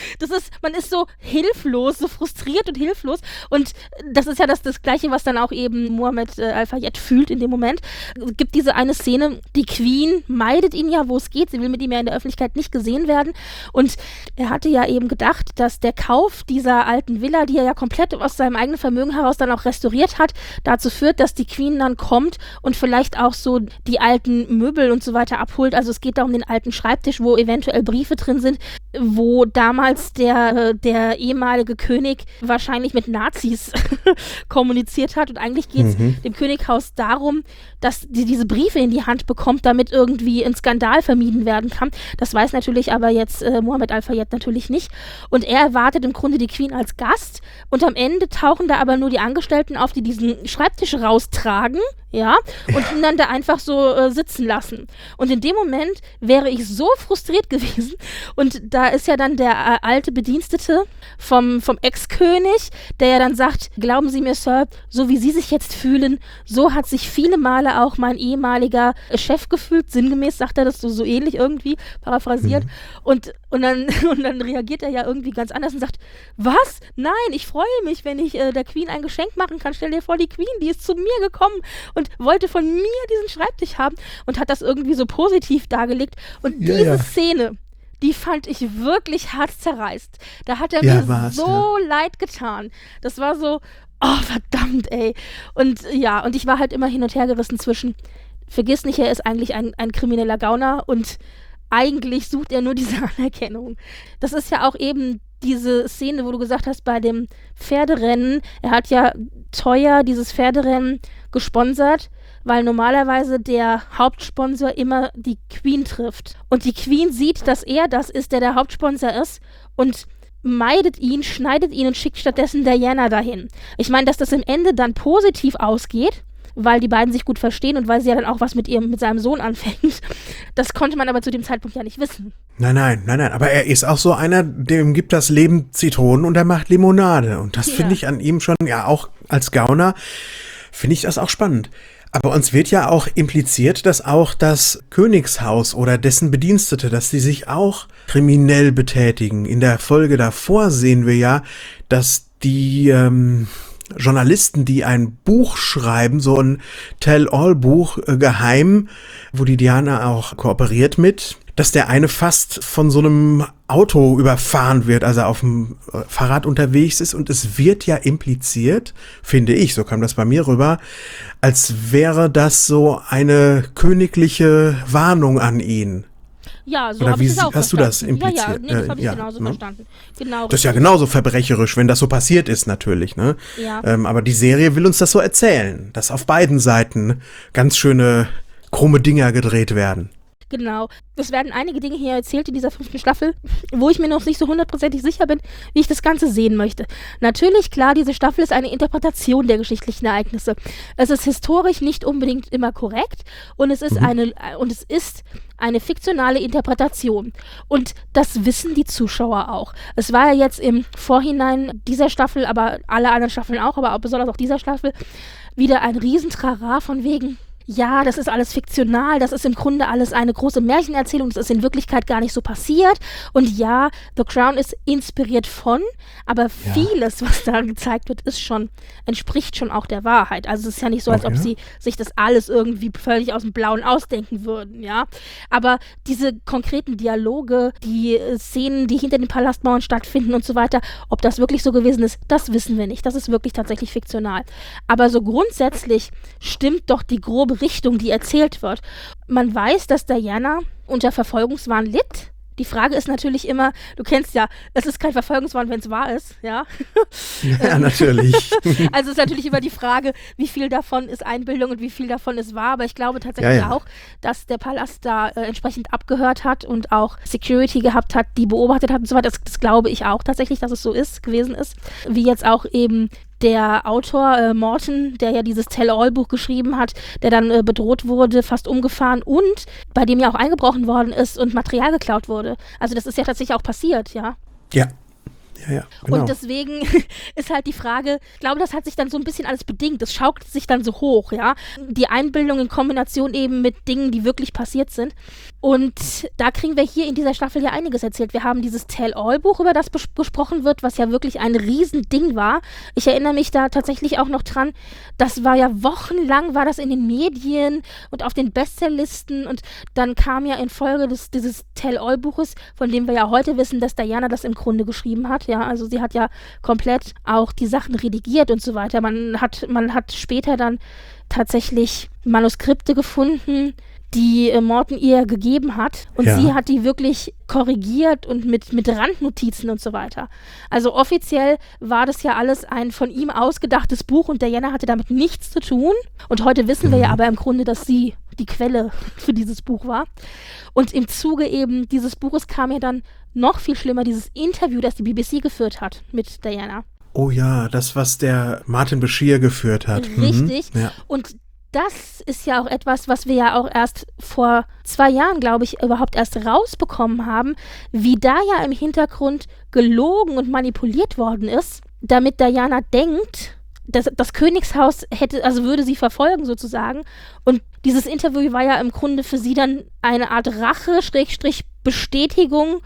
Man ist so hilflos, so frustriert und hilflos. Und das ist ja das Gleiche, was dann auch eben Mohammed Al-Fayed fühlt in dem Moment. Es gibt diese eine Szene, die Queen meidet ihn ja, wo es geht. Sie will mit ihm ja in der Öffentlichkeit nicht gesehen werden. Und er hatte ja eben gedacht, dass der Kauf dieser alten Villa, die er ja komplett aus seinem eigenen Vermögen heraus dann auch restauriert hat, dazu führt, dass die Queen dann kommt und vielleicht auch so die alten Möbel und so weiter abholt. Also es geht da um den alten Schreibtisch, wo eventuell Briefe drin sind, wo damals der ehemalige König wahrscheinlich mit Nazis kommuniziert hat. Und eigentlich geht es dem Könighaus darum, dass diese Briefe in die Hand bekommt, damit irgendwie ein Skandal vermieden werden kann. Das weiß natürlich aber jetzt Mohammed Al-Fayed natürlich nicht. Und er erwartet im Grunde die Queen als Gast. Und am Ende tauchen da aber nur die Angestellten auf, die diesen Schreibtisch raustragen, ja, und ihn dann da einfach so sitzen lassen. Und in dem Moment wäre ich so frustriert gewesen. Und da ist ja dann der alte Bedienstete vom Ex-König, der ja dann sagt, glauben Sie mir, Sir, so wie Sie sich jetzt fühlen, so hat sich viele Male auch mein ehemaliger Chef gefühlt. Sinngemäß sagt er das so ähnlich irgendwie, paraphrasiert. Und dann reagiert er ja irgendwie ganz anders und sagt, was? Nein, ich freue mich, wenn ich der Queen ein Geschenk machen kann. Stell dir vor, die Queen, die ist zu mir gekommen und wollte von mir diesen Schreibtisch haben und hat das irgendwie so positiv dargelegt. Und diese Szene, die fand ich wirklich herzzerreißt. Da hat er mir so leid getan. Das war so, oh verdammt, ey. Und ich war halt immer hin und her gerissen zwischen, vergiss nicht, er ist eigentlich ein krimineller Gauner und eigentlich sucht er nur diese Anerkennung. Das ist ja auch eben diese Szene, wo du gesagt hast, bei dem Pferderennen, er hat ja teuer dieses Pferderennen gesponsert, weil normalerweise der Hauptsponsor immer die Queen trifft. Und die Queen sieht, dass er das ist, der Hauptsponsor ist und meidet ihn, schneidet ihn und schickt stattdessen Diana dahin. Ich meine, dass das im Ende dann positiv ausgeht, weil die beiden sich gut verstehen und weil sie ja dann auch was mit seinem Sohn anfängt. Das konnte man aber zu dem Zeitpunkt ja nicht wissen. Nein, aber er ist auch so einer, dem gibt das Leben Zitronen und er macht Limonade. Und das finde ich an ihm schon, ja auch als Gauner, finde ich das auch spannend. Aber uns wird ja auch impliziert, dass auch das Königshaus oder dessen Bedienstete, dass die sich auch kriminell betätigen. In der Folge davor sehen wir ja, dass die Journalisten, die ein Buch schreiben, so ein Tell-all-Buch geheim, wo die Diana auch kooperiert mit, dass der eine fast von so einem Auto überfahren wird, also auf dem Fahrrad unterwegs ist. Und es wird ja impliziert, finde ich, so kam das bei mir rüber, als wäre das so eine königliche Warnung an ihn. Ja, so oder wie hast verstanden. Du das impliziert? Ja, nee, das habe ich genauso verstanden. Genau, das ist ja genauso verbrecherisch, wenn das so passiert ist natürlich, ne? Ja. Aber die Serie will uns das so erzählen, dass auf beiden Seiten ganz schöne krumme Dinger gedreht werden. Genau. Es werden einige Dinge hier erzählt in dieser 5. Staffel, wo ich mir noch nicht so 100% sicher bin, wie ich das Ganze sehen möchte. Natürlich, klar, diese Staffel ist eine Interpretation der geschichtlichen Ereignisse. Es ist historisch nicht unbedingt immer korrekt und es ist eine fiktionale Interpretation. Und das wissen die Zuschauer auch. Es war ja jetzt im Vorhinein dieser Staffel, aber alle anderen Staffeln auch, aber auch besonders auch dieser Staffel, wieder ein Riesentrara von wegen, ja, das ist alles fiktional, das ist im Grunde alles eine große Märchenerzählung, das ist in Wirklichkeit gar nicht so passiert. Und ja, The Crown ist inspiriert von, aber vieles, was da gezeigt wird, entspricht schon auch der Wahrheit. Also es ist ja nicht so, als ob sie sich das alles irgendwie völlig aus dem Blauen ausdenken würden, ja. Aber diese konkreten Dialoge, die Szenen, die hinter den Palastmauern stattfinden und so weiter, ob das wirklich so gewesen ist, das wissen wir nicht. Das ist wirklich tatsächlich fiktional. Aber so grundsätzlich stimmt doch die grobe Richtung, die erzählt wird. Man weiß, dass Diana unter Verfolgungswahn litt. Die Frage ist natürlich immer, du kennst ja, es ist kein Verfolgungswahn, wenn es wahr ist, ja? Ja, natürlich. Also ist natürlich immer die Frage, wie viel davon ist Einbildung und wie viel davon ist wahr, aber ich glaube tatsächlich auch, dass der Palast da entsprechend abgehört hat und auch Security gehabt hat, die beobachtet hat und so weiter. Das glaube ich auch tatsächlich, dass es so gewesen ist. Wie jetzt auch eben der Autor Morton, der ja dieses Tell-All-Buch geschrieben hat, der dann bedroht wurde, fast umgefahren und bei dem ja auch eingebrochen worden ist und Material geklaut wurde. Also das ist ja tatsächlich auch passiert, ja? Ja. Ja, genau. Und deswegen ist halt die Frage, ich glaube, das hat sich dann so ein bisschen alles bedingt. Das schaukelt sich dann so hoch, ja. Die Einbildung in Kombination eben mit Dingen, die wirklich passiert sind. Und da kriegen wir hier in dieser Staffel ja einiges erzählt. Wir haben dieses Tell-All-Buch, über das gesprochen wird, was ja wirklich ein Riesending war. Ich erinnere mich da tatsächlich auch noch dran, das war ja wochenlang, war das in den Medien und auf den Bestsellerlisten und dann kam ja in Folge dieses Tell-All-Buches, von dem wir ja heute wissen, dass Diana das im Grunde geschrieben hat. Ja, also sie hat ja komplett auch die Sachen redigiert und so weiter. Man hat später dann tatsächlich Manuskripte gefunden, die Morton ihr gegeben hat. Und sie hat die wirklich korrigiert und mit Randnotizen und so weiter. Also offiziell war das ja alles ein von ihm ausgedachtes Buch und Diana hatte damit nichts zu tun. Und heute wissen wir ja aber im Grunde, dass sie die Quelle für dieses Buch war. Und im Zuge eben dieses Buches kam ja dann noch viel schlimmer dieses Interview, das die BBC geführt hat mit Diana. Oh ja, das, was der Martin Bashir geführt hat. Richtig. Ja. Und das ist ja auch etwas, was wir ja auch erst vor 2 Jahren, glaube ich, überhaupt erst rausbekommen haben, wie da ja im Hintergrund gelogen und manipuliert worden ist, damit Diana denkt, das Königshaus würde sie verfolgen sozusagen. Und dieses Interview war ja im Grunde für sie dann eine Art Rache, Bestätigung,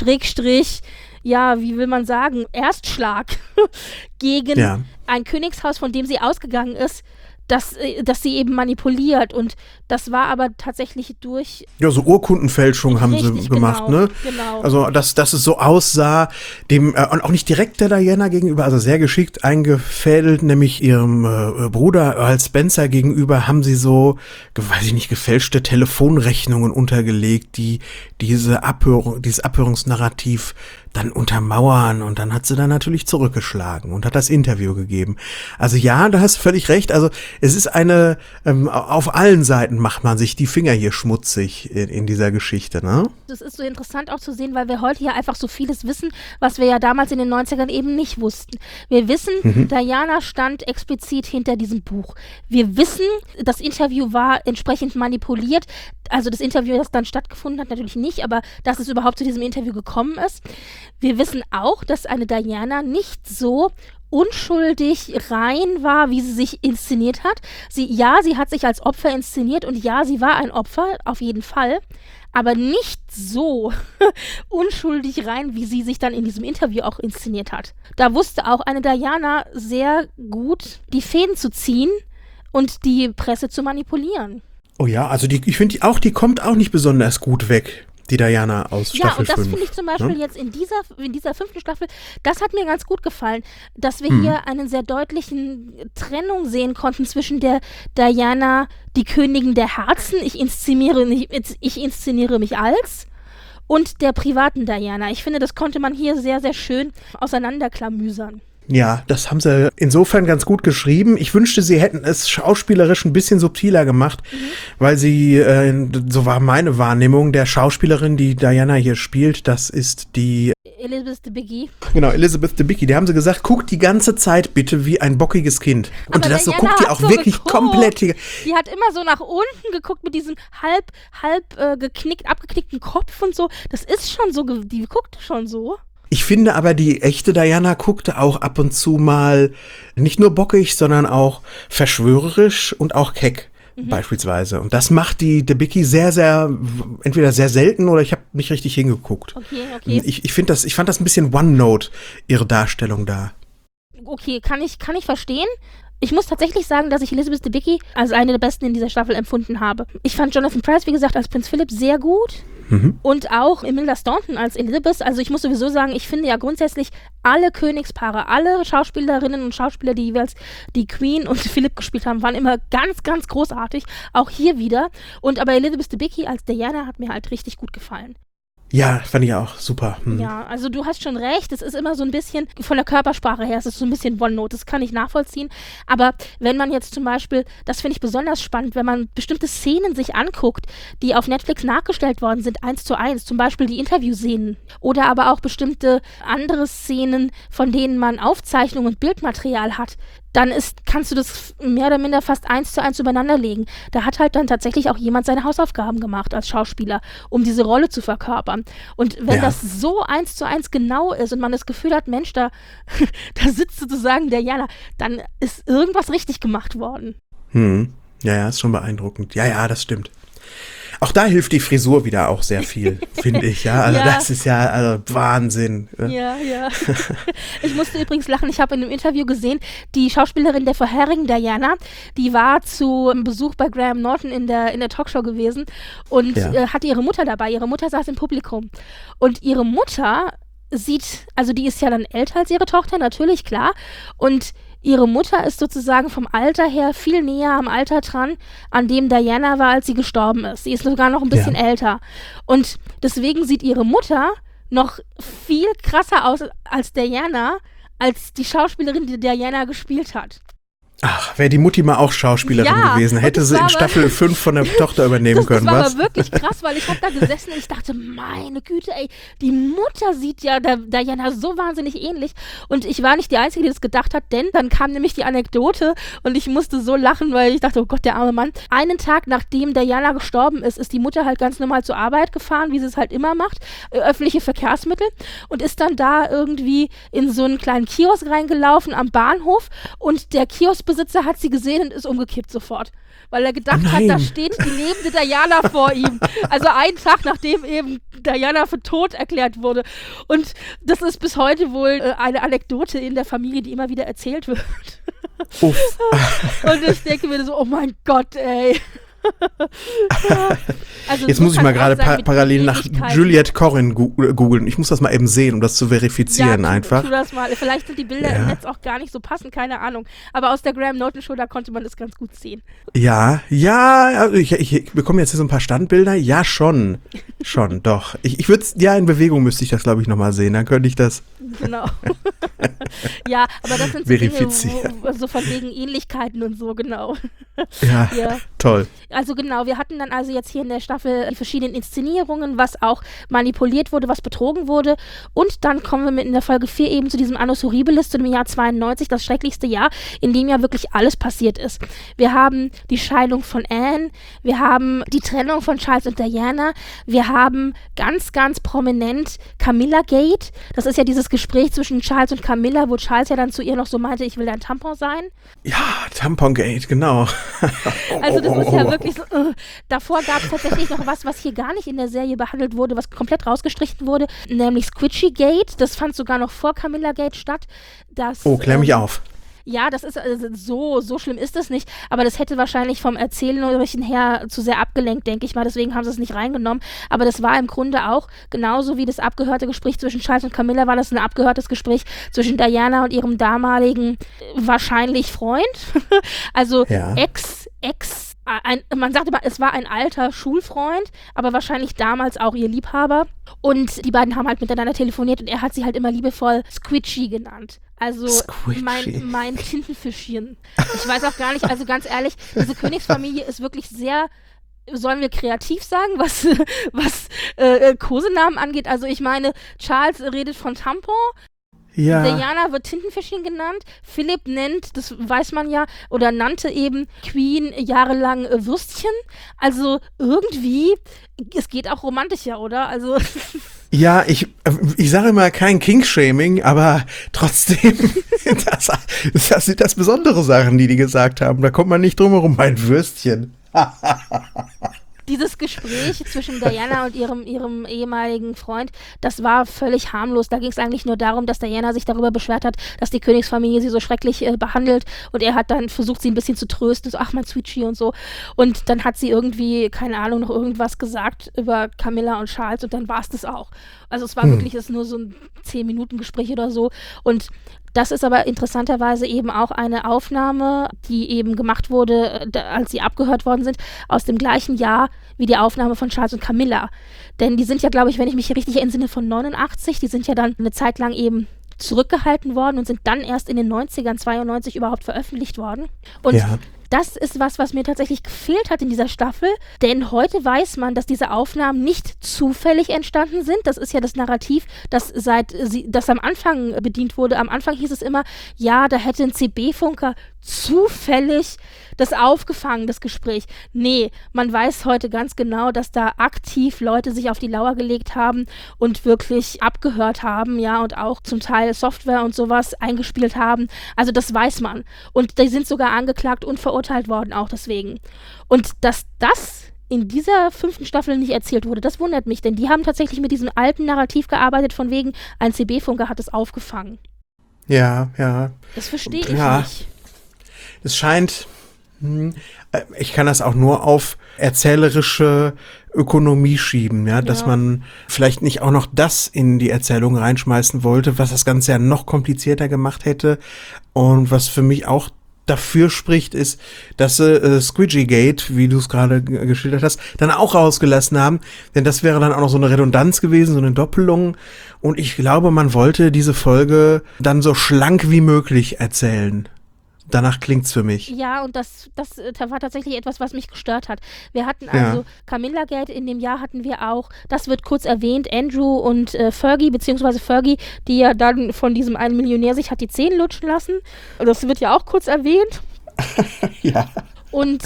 ja, wie will man sagen, Erstschlag gegen ein Königshaus, von dem sie ausgegangen ist, dass sie eben manipuliert und das war aber tatsächlich durch... Ja, so Urkundenfälschung haben sie gemacht, ne? Genau. Also, dass es so aussah, und auch nicht direkt der Diana gegenüber, also sehr geschickt eingefädelt, nämlich ihrem Bruder Earl Spencer gegenüber haben sie so, weiß ich nicht, gefälschte Telefonrechnungen untergelegt, die dieses Abhörungsnarrativ dann untermauern und dann hat sie dann natürlich zurückgeschlagen und hat das Interview gegeben. Also ja, da hast du völlig recht, also es ist auf allen Seiten macht man sich die Finger hier schmutzig in dieser Geschichte, ne? Das ist so interessant auch zu sehen, weil wir heute ja einfach so vieles wissen, was wir ja damals in den 90ern eben nicht wussten. Wir wissen, Diana stand explizit hinter diesem Buch. Wir wissen, das Interview war entsprechend manipuliert. Also das Interview, das dann stattgefunden hat, natürlich nicht, aber dass es überhaupt zu diesem Interview gekommen ist. Wir wissen auch, dass eine Diana nicht so unschuldig rein war, wie sie sich inszeniert hat. Sie hat sich als Opfer inszeniert und ja, sie war ein Opfer, auf jeden Fall, aber nicht so unschuldig rein, wie sie sich dann in diesem Interview auch inszeniert hat. Da wusste auch eine Diana sehr gut, die Fäden zu ziehen und die Presse zu manipulieren. Oh ja, also ich finde die kommt auch nicht besonders gut weg, die Diana aus Staffel 5. Ja, und das finde ich zum Beispiel jetzt in dieser 5. Staffel, das hat mir ganz gut gefallen, dass wir hier einen sehr deutlichen Trennung sehen konnten zwischen der Diana, die Königin der Herzen, ich inszeniere mich als, und der privaten Diana. Ich finde, das konnte man hier sehr, sehr schön auseinanderklamüsern. Ja, das haben sie insofern ganz gut geschrieben. Ich wünschte, sie hätten es schauspielerisch ein bisschen subtiler gemacht, weil sie, so war meine Wahrnehmung, der Schauspielerin, die Diana hier spielt, das ist die Elizabeth Debicki. Genau, Elizabeth Debicki. Die haben sie gesagt, guck die ganze Zeit bitte wie ein bockiges Kind. Und aber das so Diana guckt die auch so wirklich geguckt. komplett. Die hat immer so nach unten geguckt mit diesem halb abgeknickten Kopf und so. Das ist schon so, die guckt schon so. Ich finde aber, die echte Diana guckte auch ab und zu mal nicht nur bockig, sondern auch verschwörerisch und auch keck beispielsweise. Und das macht die Debicki sehr, sehr, entweder sehr selten oder ich habe nicht richtig hingeguckt. Okay. Ich fand das ein bisschen One-Note, ihre Darstellung da. Okay, kann ich verstehen. Ich muss tatsächlich sagen, dass ich Elizabeth Debicki als eine der besten in dieser Staffel empfunden habe. Ich fand Jonathan Pryce, wie gesagt, als Prinz Philip sehr gut. Und auch Imelda Staunton als Elizabeth. Also ich muss sowieso sagen, ich finde ja grundsätzlich alle Königspaare, alle Schauspielerinnen und Schauspieler, die jeweils die Queen und Philipp gespielt haben, waren immer ganz, ganz großartig. Auch hier wieder. Und aber Elizabeth Debicki als Diana hat mir halt richtig gut gefallen. Ja, fand ich auch super. Ja, also du hast schon recht, es ist immer so ein bisschen, von der Körpersprache her, es ist so ein bisschen One-Note, das kann ich nachvollziehen, aber wenn man jetzt zum Beispiel, das finde ich besonders spannend, wenn man bestimmte Szenen sich anguckt, die auf Netflix nachgestellt worden sind, 1:1, zum Beispiel die Interviewszenen oder aber auch bestimmte andere Szenen, von denen man Aufzeichnungen und Bildmaterial hat, dann kannst du das mehr oder minder fast 1:1 übereinander legen. Da hat halt dann tatsächlich auch jemand seine Hausaufgaben gemacht als Schauspieler, um diese Rolle zu verkörpern. Und wenn das so 1:1 genau ist und man das Gefühl hat, Mensch, da sitzt sozusagen Diana, dann ist irgendwas richtig gemacht worden. Ja, ist schon beeindruckend. Ja, das stimmt. Auch da hilft die Frisur wieder auch sehr viel, finde ich, ja. Also das ist ja Wahnsinn. Ja. Ich musste übrigens lachen, ich habe in einem Interview gesehen, die Schauspielerin der vorherigen Diana, die war zu einem Besuch bei Graham Norton in der Talkshow gewesen und hatte ihre Mutter dabei. Ihre Mutter saß im Publikum. Und ihre Mutter die ist ja dann älter als ihre Tochter, natürlich, klar. Und ihre Mutter ist sozusagen vom Alter her viel näher am Alter dran, an dem Diana war, als sie gestorben ist. Sie ist sogar noch ein bisschen älter. Und deswegen sieht ihre Mutter noch viel krasser aus als Diana, als die Schauspielerin, die Diana gespielt hat. Ach, wäre die Mutti mal auch Schauspielerin gewesen, hätte sie in Staffel 5 von der Tochter übernehmen können, was? Das war aber wirklich krass, weil ich habe da gesessen und ich dachte, meine Güte, ey, die Mutter sieht ja der Diana so wahnsinnig ähnlich und ich war nicht die Einzige, die das gedacht hat, denn dann kam nämlich die Anekdote und ich musste so lachen, weil ich dachte, oh Gott, der arme Mann. Einen Tag, nachdem Diana gestorben ist die Mutter halt ganz normal zur Arbeit gefahren, wie sie es halt immer macht, öffentliche Verkehrsmittel und ist dann da irgendwie in so einen kleinen Kiosk reingelaufen am Bahnhof und der Kioskbesitzer hat sie gesehen und ist umgekippt sofort, weil er gedacht hat, da steht die lebende Diana vor ihm. Also einen Tag, nachdem eben Diana für tot erklärt wurde. Und das ist bis heute wohl eine Anekdote in der Familie, die immer wieder erzählt wird. Uff. Und ich denke mir so, oh mein Gott, ey. Also jetzt so muss ich mal gerade parallel nach Juliette Corrin googeln. Ich muss das mal eben sehen, um das zu verifizieren einfach. Tu das mal. Vielleicht sind die Bilder im Netz auch gar nicht so passend, keine Ahnung. Aber aus der Graham Norton Show, da konnte man das ganz gut sehen. Ja, ich bekomme jetzt hier so ein paar Standbilder. Ja, schon, doch. Ich würde in Bewegung müsste ich das, glaube ich, nochmal sehen. Dann könnte ich das genau. Ja, aber das sind so Dinge, so von wegen Ähnlichkeiten und so, genau. Ja, toll. Also genau, wir hatten dann also jetzt hier in der Staffel die verschiedenen Inszenierungen, was auch manipuliert wurde, was betrogen wurde. Und dann kommen wir in der Folge 4 eben zu diesem Annus Horribilis, zu dem Jahr 92, das schrecklichste Jahr, in dem ja wirklich alles passiert ist. Wir haben die Scheidung von Anne, wir haben die Trennung von Charles und Diana, wir haben ganz, ganz prominent Camilla Gate. Das ist ja dieses Gespräch zwischen Charles und Camilla, wo Charles ja dann zu ihr noch so meinte, ich will dein Tampon sein. Ja, Tampon Gate, genau. Also das ist ja wirklich so, davor gab es tatsächlich noch was hier gar nicht in der Serie behandelt wurde, was komplett rausgestrichen wurde, nämlich Squidgy Gate. Das fand sogar noch vor Camilla Gate statt. Klär mich auf. Ja, das ist so schlimm ist das nicht, aber das hätte wahrscheinlich vom Erzählerischen her zu sehr abgelenkt, denke ich mal, deswegen haben sie es nicht reingenommen, aber das war im Grunde auch, genauso wie das abgehörte Gespräch zwischen Charles und Camilla, war das ein abgehörtes Gespräch zwischen Diana und ihrem damaligen wahrscheinlich Freund, also man sagt immer, es war ein alter Schulfreund, aber wahrscheinlich damals auch ihr Liebhaber. Und die beiden haben halt miteinander telefoniert und er hat sie halt immer liebevoll Squidgy genannt. Also mein Tintenfischchen. Ich weiß auch gar nicht, also ganz ehrlich, diese Königsfamilie ist wirklich sehr, sollen wir kreativ sagen, was Kosenamen angeht. Also ich meine, Charles redet von Tampon. Ja. Diana wird Tintenfischchen genannt. Philipp nennt, das weiß man ja, oder nannte eben Queen jahrelang Würstchen. Also irgendwie, es geht auch romantischer, oder? Also ja, ich sage immer kein King-Shaming, aber trotzdem, das sind das besondere Sachen, die gesagt haben. Da kommt man nicht drum herum, mein Würstchen. Dieses Gespräch zwischen Diana und ihrem ehemaligen Freund, das war völlig harmlos. Da ging es eigentlich nur darum, dass Diana sich darüber beschwert hat, dass die Königsfamilie sie so schrecklich behandelt und er hat dann versucht, sie ein bisschen zu trösten, so, ach, mein Sweetie und so. Und dann hat sie irgendwie, keine Ahnung, noch irgendwas gesagt über Camilla und Charles und dann war es das auch. Also es war wirklich, es ist nur so ein 10-Minuten-Gespräch oder so und das ist aber interessanterweise eben auch eine Aufnahme, die eben gemacht wurde, als sie abgehört worden sind, aus dem gleichen Jahr wie die Aufnahme von Charles und Camilla. Denn die sind ja, glaube ich, wenn ich mich richtig entsinne, von 89, die sind ja dann eine Zeit lang eben zurückgehalten worden und sind dann erst in den 90ern, 92 überhaupt veröffentlicht worden. Und ja. Das ist was mir tatsächlich gefehlt hat in dieser Staffel, denn heute weiß man, dass diese Aufnahmen nicht zufällig entstanden sind. Das ist ja das Narrativ, das am Anfang bedient wurde. Am Anfang hieß es immer, ja, da hätte ein CB-Funker zufällig das aufgefangen, das Gespräch. Nee, man weiß heute ganz genau, dass da aktiv Leute sich auf die Lauer gelegt haben und wirklich abgehört haben, ja, und auch zum Teil Software und sowas eingespielt haben. Also das weiß man. Und die sind sogar angeklagt und verurteilt worden, auch deswegen. Und dass das in dieser 5. Staffel nicht erzählt wurde, das wundert mich, denn die haben tatsächlich mit diesem alten Narrativ gearbeitet, von wegen, ein CB-Funker hat es aufgefangen. Ja, ja. Das verstehe ich nicht. Es scheint, ich kann das auch nur auf erzählerische Ökonomie schieben, ja, dass man vielleicht nicht auch noch das in die Erzählung reinschmeißen wollte, was das Ganze ja noch komplizierter gemacht hätte und was für mich auch dafür spricht, ist, dass sie Squidgygate, wie du es gerade geschildert hast, dann auch rausgelassen haben, denn das wäre dann auch noch so eine Redundanz gewesen, so eine Doppelung und ich glaube, man wollte diese Folge dann so schlank wie möglich erzählen. Danach klingt's für mich. Ja, und das war tatsächlich etwas, was mich gestört hat. Wir hatten also Camilla Gate, in dem Jahr hatten wir auch, das wird kurz erwähnt, Andrew und Fergie, beziehungsweise Fergie, die ja dann von diesem einen Millionär sich hat die Zähne lutschen lassen. Das wird ja auch kurz erwähnt. Ja. Und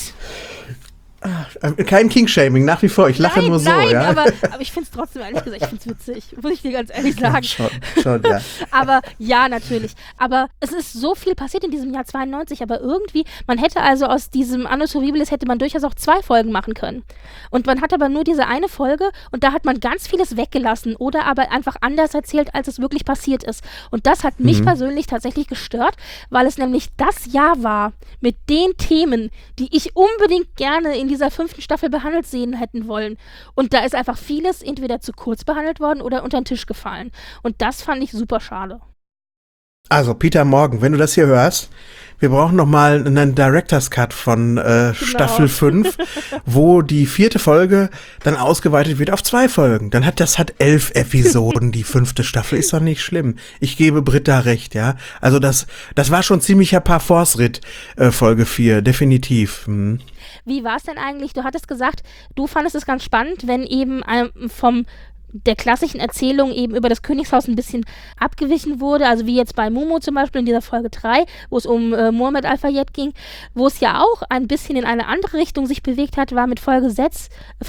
kein King-Shaming, nach wie vor. Ich lache nur so, ja. Aber ich finde es trotzdem, ehrlich gesagt, ich finde es witzig. Muss ich dir ganz ehrlich sagen. Schon, ja. Aber ja, natürlich. Aber es ist so viel passiert in diesem Jahr 92, aber irgendwie, man hätte also aus diesem Annus Horribilis hätte man durchaus auch 2 Folgen machen können. Und man hat aber nur diese eine Folge und da hat man ganz vieles weggelassen oder aber einfach anders erzählt, als es wirklich passiert ist. Und das hat mich persönlich tatsächlich gestört, weil es nämlich das Jahr war mit den Themen, die ich unbedingt gerne in dieser 5. Staffel behandelt sehen hätten wollen. Und da ist einfach vieles entweder zu kurz behandelt worden oder unter den Tisch gefallen. Und das fand ich super schade. Also, Peter Morgan, wenn du das hier hörst, wir brauchen nochmal einen Director's Cut von Staffel 5, wo die 4. Folge dann ausgeweitet wird auf 2 Folgen. Dann hat 11 Episoden, die 5. Staffel. Ist doch nicht schlimm. Ich gebe Britta recht, ja. Also das war schon ziemlicher Parforce-Ritt, Folge 4, definitiv. Wie war es denn eigentlich? Du hattest gesagt, du fandest es ganz spannend, wenn eben vom der klassischen Erzählung eben über das Königshaus ein bisschen abgewichen wurde, also wie jetzt bei Momo zum Beispiel in dieser Folge 3, wo es um Mohammed Al-Fayed ging, wo es ja auch ein bisschen in eine andere Richtung sich bewegt hat, war mit Folge 6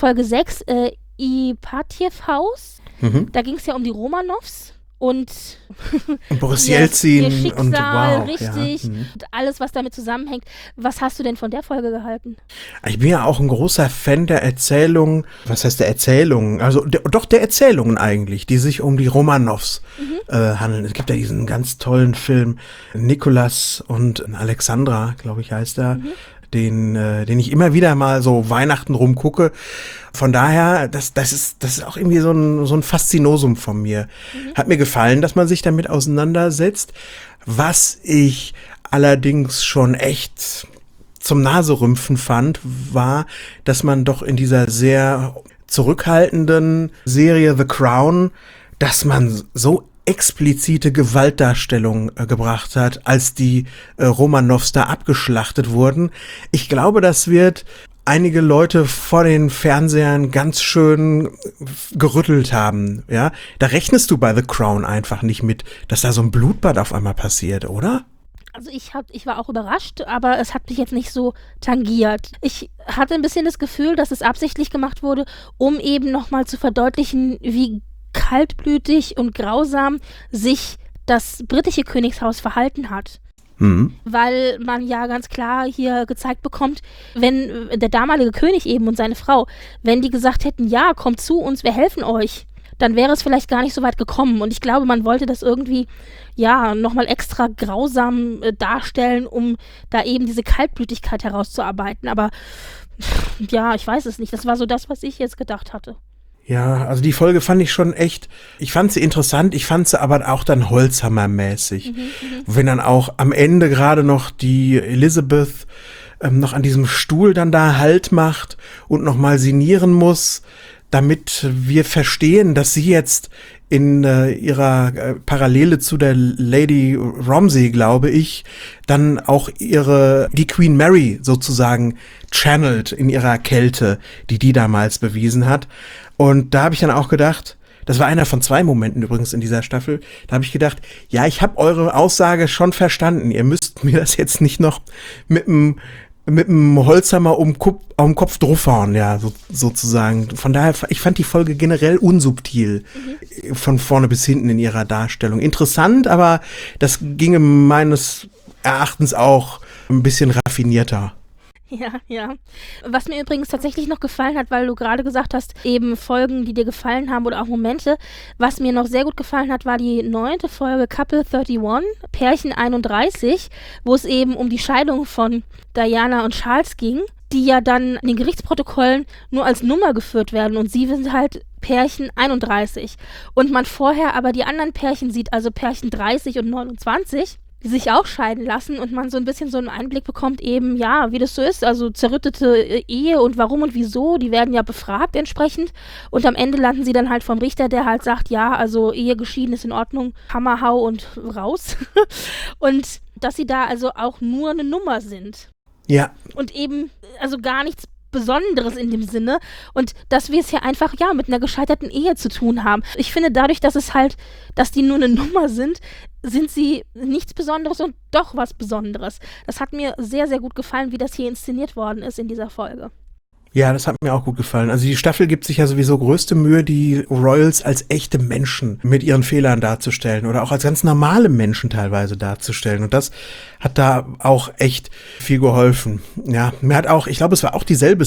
Ipatjew Haus. Da ging es ja um die Romanows. Und Boris Jelzin und wow, richtig, und alles, was damit zusammenhängt. Was hast du denn von der Folge gehalten? Ich bin ja auch ein großer Fan der Erzählung, was heißt der Erzählungen? Also der Erzählungen eigentlich, die sich um die Romanows handeln. Es gibt ja diesen ganz tollen Film Nikolas und Alexandra, glaube ich, heißt er. Den ich immer wieder mal so Weihnachten rumgucke. Von daher, das ist auch irgendwie so ein Faszinosum von mir. Hat mir gefallen, dass man sich damit auseinandersetzt. Was ich allerdings schon echt zum Naserümpfen fand, war, dass man doch in dieser sehr zurückhaltenden Serie The Crown, dass man so explizite Gewaltdarstellung gebracht hat, als die Romanows da abgeschlachtet wurden. Ich glaube, das wird einige Leute vor den Fernsehern ganz schön gerüttelt haben, ja. Da rechnest du bei The Crown einfach nicht mit, dass da so ein Blutbad auf einmal passiert, oder? Also ich war auch überrascht, aber es hat mich jetzt nicht so tangiert. Ich hatte ein bisschen das Gefühl, dass es absichtlich gemacht wurde, um eben nochmal zu verdeutlichen, wie kaltblütig und grausam sich das britische Königshaus verhalten hat. Weil man ja ganz klar hier gezeigt bekommt, wenn der damalige König eben und seine Frau, wenn die gesagt hätten, ja, kommt zu uns, wir helfen euch, dann wäre es vielleicht gar nicht so weit gekommen. Und ich glaube, man wollte das irgendwie, ja, nochmal extra grausam darstellen, um da eben diese Kaltblütigkeit herauszuarbeiten. Aber ja, ich weiß es nicht. Das war so das, was ich jetzt gedacht hatte. Ja, also die Folge fand ich schon echt, ich fand sie interessant, ich fand sie aber auch dann Holzhammermäßig. Wenn dann auch am Ende gerade noch die Elizabeth noch an diesem Stuhl dann da Halt macht und nochmal sinnieren muss, damit wir verstehen, dass sie jetzt in ihrer Parallele zu der Lady Romsey, glaube ich, dann auch die Queen Mary sozusagen channelt in ihrer Kälte, die damals bewiesen hat. Und da habe ich dann auch gedacht, das war einer von 2 Momenten übrigens in dieser Staffel, da habe ich gedacht, ja, ich habe eure Aussage schon verstanden. Ihr müsst mir das jetzt nicht noch mit dem Holzhammer um den Kopf draufhauen, ja, sozusagen. Von daher, ich fand die Folge generell unsubtil, von vorne bis hinten in ihrer Darstellung. Interessant, aber das ginge meines Erachtens auch ein bisschen raffinierter. Ja. Was mir übrigens tatsächlich noch gefallen hat, weil du gerade gesagt hast, eben Folgen, die dir gefallen haben oder auch Momente. Was mir noch sehr gut gefallen hat, war die 9. Folge Couple 31, Pärchen 31, wo es eben um die Scheidung von Diana und Charles ging, die ja dann in den Gerichtsprotokollen nur als Nummer geführt werden und sie sind halt Pärchen 31. Und man vorher aber die anderen Pärchen sieht, also Pärchen 30 und 29, die sich auch scheiden lassen und man so ein bisschen so einen Einblick bekommt eben, ja, wie das so ist, also zerrüttete Ehe und warum und wieso, die werden ja befragt entsprechend und am Ende landen sie dann halt vom Richter, der halt sagt, ja, also Ehe geschieden ist in Ordnung, Hammer, hau und raus und dass sie da also auch nur eine Nummer sind. Ja. Und eben, also gar nichts Besonderes in dem Sinne und dass wir es hier einfach, ja, mit einer gescheiterten Ehe zu tun haben. Ich finde dadurch, dass die nur eine Nummer sind sie nichts Besonderes und doch was Besonderes. Das hat mir sehr, sehr gut gefallen, wie das hier inszeniert worden ist in dieser Folge. Ja, das hat mir auch gut gefallen. Also die Staffel gibt sich ja sowieso größte Mühe, die Royals als echte Menschen mit ihren Fehlern darzustellen oder auch als ganz normale Menschen teilweise darzustellen. Und das hat da auch echt viel geholfen. Ja, mir hat auch, ich glaube, es war auch dieselbe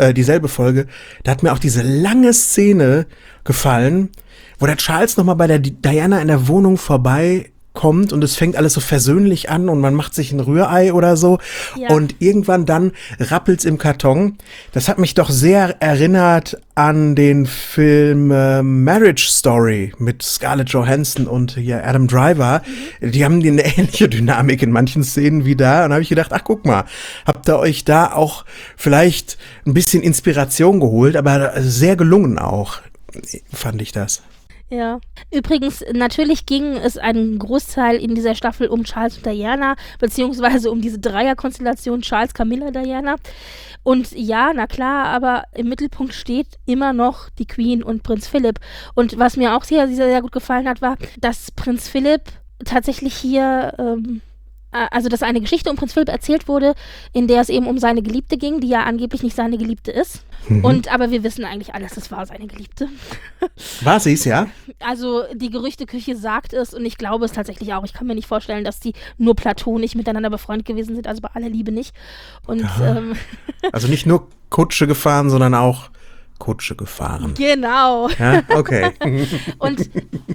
Folge, da hat mir auch diese lange Szene gefallen, wo der Charles nochmal bei der Diana in der Wohnung vorbei kommt und es fängt alles so versöhnlich an und man macht sich ein Rührei oder so und irgendwann dann rappelt's im Karton. Das hat mich doch sehr erinnert an den Film Marriage Story mit Scarlett Johansson und hier Adam Driver. Die haben eine ähnliche Dynamik in manchen Szenen wie da und da habe ich gedacht, ach guck mal, habt ihr euch da auch vielleicht ein bisschen Inspiration geholt, aber sehr gelungen auch, fand ich das. Ja, übrigens, natürlich ging es einen Großteil in dieser Staffel um Charles und Diana, beziehungsweise um diese Dreierkonstellation Charles, Camilla, Diana. Und ja, na klar, aber im Mittelpunkt steht immer noch die Queen und Prinz Philipp. Und was mir auch sehr, sehr, sehr gut gefallen hat, war, dass Prinz Philipp tatsächlich hier, also dass eine Geschichte um Prinz Philipp erzählt wurde, in der es eben um seine Geliebte ging, die ja angeblich nicht seine Geliebte ist. Aber wir wissen eigentlich alles, das war seine Geliebte. War sie es, ja? Also die Gerüchteküche sagt es und ich glaube es tatsächlich auch. Ich kann mir nicht vorstellen, dass die nur platonisch miteinander befreundet gewesen sind, also bei aller Liebe nicht. Und, also nicht nur Kutsche gefahren, sondern auch Kutsche gefahren. Genau. Ja, okay. Und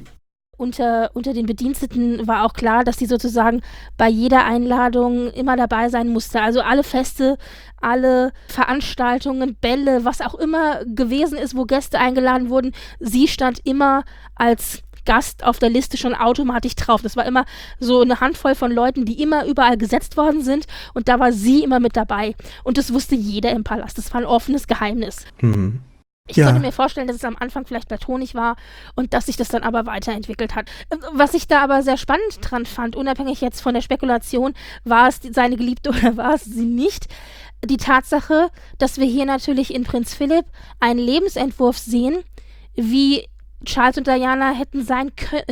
unter den Bediensteten war auch klar, dass die sozusagen bei jeder Einladung immer dabei sein musste. Also alle Feste, alle Veranstaltungen, Bälle, was auch immer gewesen ist, wo Gäste eingeladen wurden, sie stand immer als Gast auf der Liste schon automatisch drauf. Das war immer so eine Handvoll von Leuten, die immer überall gesetzt worden sind und da war sie immer mit dabei. Und das wusste jeder im Palast. Das war ein offenes Geheimnis. Mhm. Ich könnte mir vorstellen, dass es am Anfang vielleicht platonig war und dass sich das dann aber weiterentwickelt hat. Was ich da aber sehr spannend dran fand, unabhängig jetzt von der Spekulation, war es seine Geliebte oder war es sie nicht, die Tatsache, dass wir hier natürlich in Prinz Philipp einen Lebensentwurf sehen, wie Charles und Diana hätten sein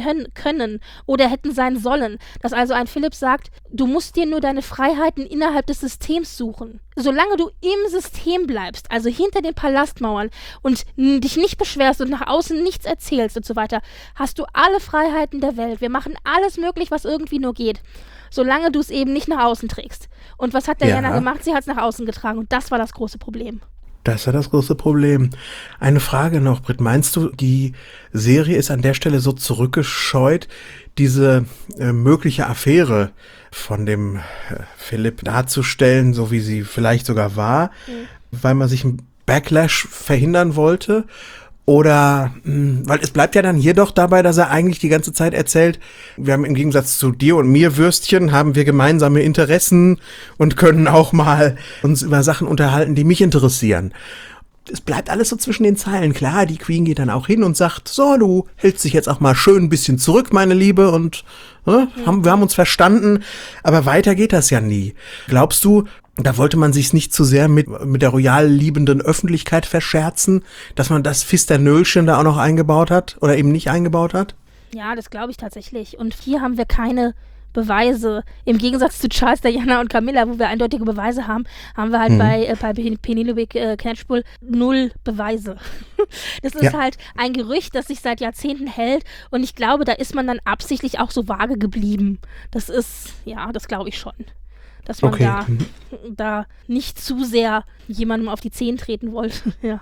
können oder hätten sein sollen. Dass also ein Philipp sagt, du musst dir nur deine Freiheiten innerhalb des Systems suchen. Solange du im System bleibst, also hinter den Palastmauern und dich nicht beschwerst und nach außen nichts erzählst und so weiter, hast du alle Freiheiten der Welt. Wir machen alles möglich, was irgendwie nur geht. Solange du es eben nicht nach außen trägst. Und was hat Diana gemacht? Sie hat es nach außen getragen und das war das große Problem. Das war das große Problem. Eine Frage noch, Britt. Meinst du, die Serie ist an der Stelle so zurückgescheut, diese mögliche Affäre von dem Philipp darzustellen, so wie sie vielleicht sogar war, weil man sich einen Backlash verhindern wollte? Oder, weil es bleibt ja dann hier doch dabei, dass er eigentlich die ganze Zeit erzählt, wir haben im Gegensatz zu dir und mir, Würstchen, haben wir gemeinsame Interessen und können auch mal uns über Sachen unterhalten, die mich interessieren. Es bleibt alles so zwischen den Zeilen. Klar, die Queen geht dann auch hin und sagt, so, du hältst dich jetzt auch mal schön ein bisschen zurück, meine Liebe, und wir haben uns verstanden, aber weiter geht das ja nie. Glaubst du, da wollte man sich's nicht zu sehr mit der royal liebenden Öffentlichkeit verscherzen, dass man das Fisternölchen da auch noch eingebaut hat oder eben nicht eingebaut hat? Ja, das glaube ich tatsächlich. Und hier haben wir keine Beweise. Im Gegensatz zu Charles, Diana und Camilla, wo wir eindeutige Beweise haben, haben wir halt bei Penelope Catchpole 0 Beweise. Das ist halt ein Gerücht, das sich seit Jahrzehnten hält und ich glaube, da ist man dann absichtlich auch so vage geblieben. Das ist, ja, das glaube ich schon. Dass man da nicht zu sehr jemandem auf die Zehen treten wollte. Ja.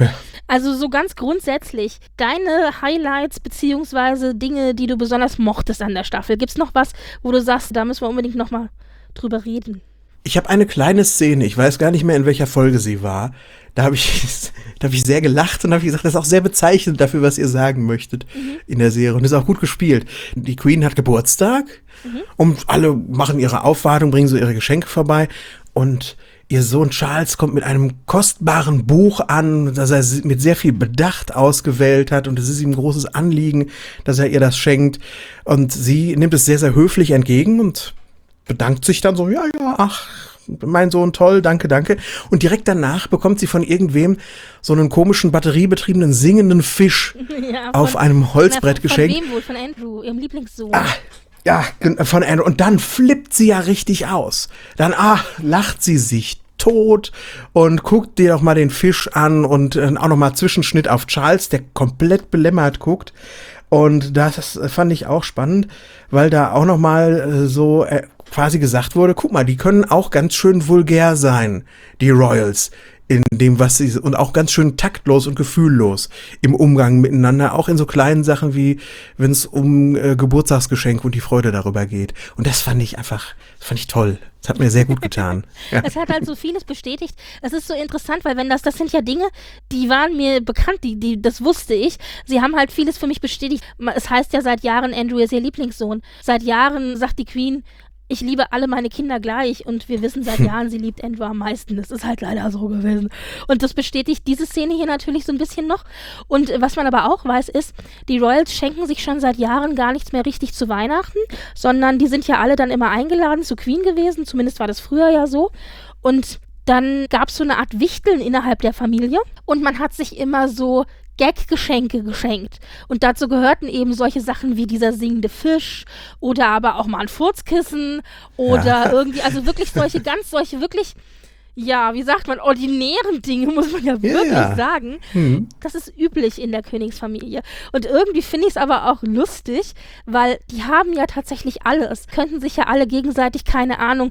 Also so ganz grundsätzlich, deine Highlights beziehungsweise Dinge, die du besonders mochtest an der Staffel. Gibt's noch was, wo du sagst, da müssen wir unbedingt noch mal drüber reden? Ich habe eine kleine Szene, ich weiß gar nicht mehr, in welcher Folge sie war. Da habe ich sehr gelacht und habe gesagt, das ist auch sehr bezeichnend dafür, was ihr sagen möchtet in der Serie. Und ist auch gut gespielt. Die Queen hat Geburtstag und alle machen ihre Aufwartung, bringen so ihre Geschenke vorbei. Und ihr Sohn Charles kommt mit einem kostbaren Buch an, das er mit sehr viel Bedacht ausgewählt hat. Und es ist ihm ein großes Anliegen, dass er ihr das schenkt. Und sie nimmt es sehr, sehr höflich entgegen und bedankt sich dann so, ja, ach, mein Sohn, toll, danke, danke. Und direkt danach bekommt sie von irgendwem so einen komischen, batteriebetriebenen, singenden Fisch auf einem Holzbrett geschenkt. Von wem wohl? Von Andrew, ihrem Lieblingssohn. Ja, von Andrew. Und dann flippt sie ja richtig aus. Dann, lacht sie sich tot und guckt dir doch mal den Fisch an und auch noch mal Zwischenschnitt auf Charles, der komplett belämmert guckt. Und das fand ich auch spannend, weil da auch noch mal so quasi gesagt wurde, guck mal, die können auch ganz schön vulgär sein, die Royals, in dem, was sie, und auch ganz schön taktlos und gefühllos im Umgang miteinander, auch in so kleinen Sachen wie, wenn es um Geburtstagsgeschenke und die Freude darüber geht. Und das fand ich toll. Das hat mir sehr gut getan. Ja. Es hat halt so vieles bestätigt. Es ist so interessant, weil das sind ja Dinge, die waren mir bekannt, das wusste ich. Sie haben halt vieles für mich bestätigt. Es heißt ja seit Jahren, Andrew ist ihr Lieblingssohn. Seit Jahren sagt die Queen, ich liebe alle meine Kinder gleich und wir wissen seit Jahren, sie liebt Andrew am meisten. Das ist halt leider so gewesen. Und das bestätigt diese Szene hier natürlich so ein bisschen noch. Und was man aber auch weiß ist, die Royals schenken sich schon seit Jahren gar nichts mehr richtig zu Weihnachten, sondern die sind ja alle dann immer eingeladen zu Queen gewesen. Zumindest war das früher ja so. Und dann gab es so eine Art Wichteln innerhalb der Familie und man hat sich immer so Gag-Geschenke geschenkt. Und dazu gehörten eben solche Sachen wie dieser singende Fisch oder aber auch mal ein Furzkissen oder irgendwie, also wirklich solche wirklich, ja, wie sagt man, ordinären Dinge, muss man ja wirklich sagen. Das ist üblich in der Königsfamilie. Und irgendwie finde ich es aber auch lustig, weil die haben ja tatsächlich alles. Könnten sich ja alle gegenseitig, keine Ahnung,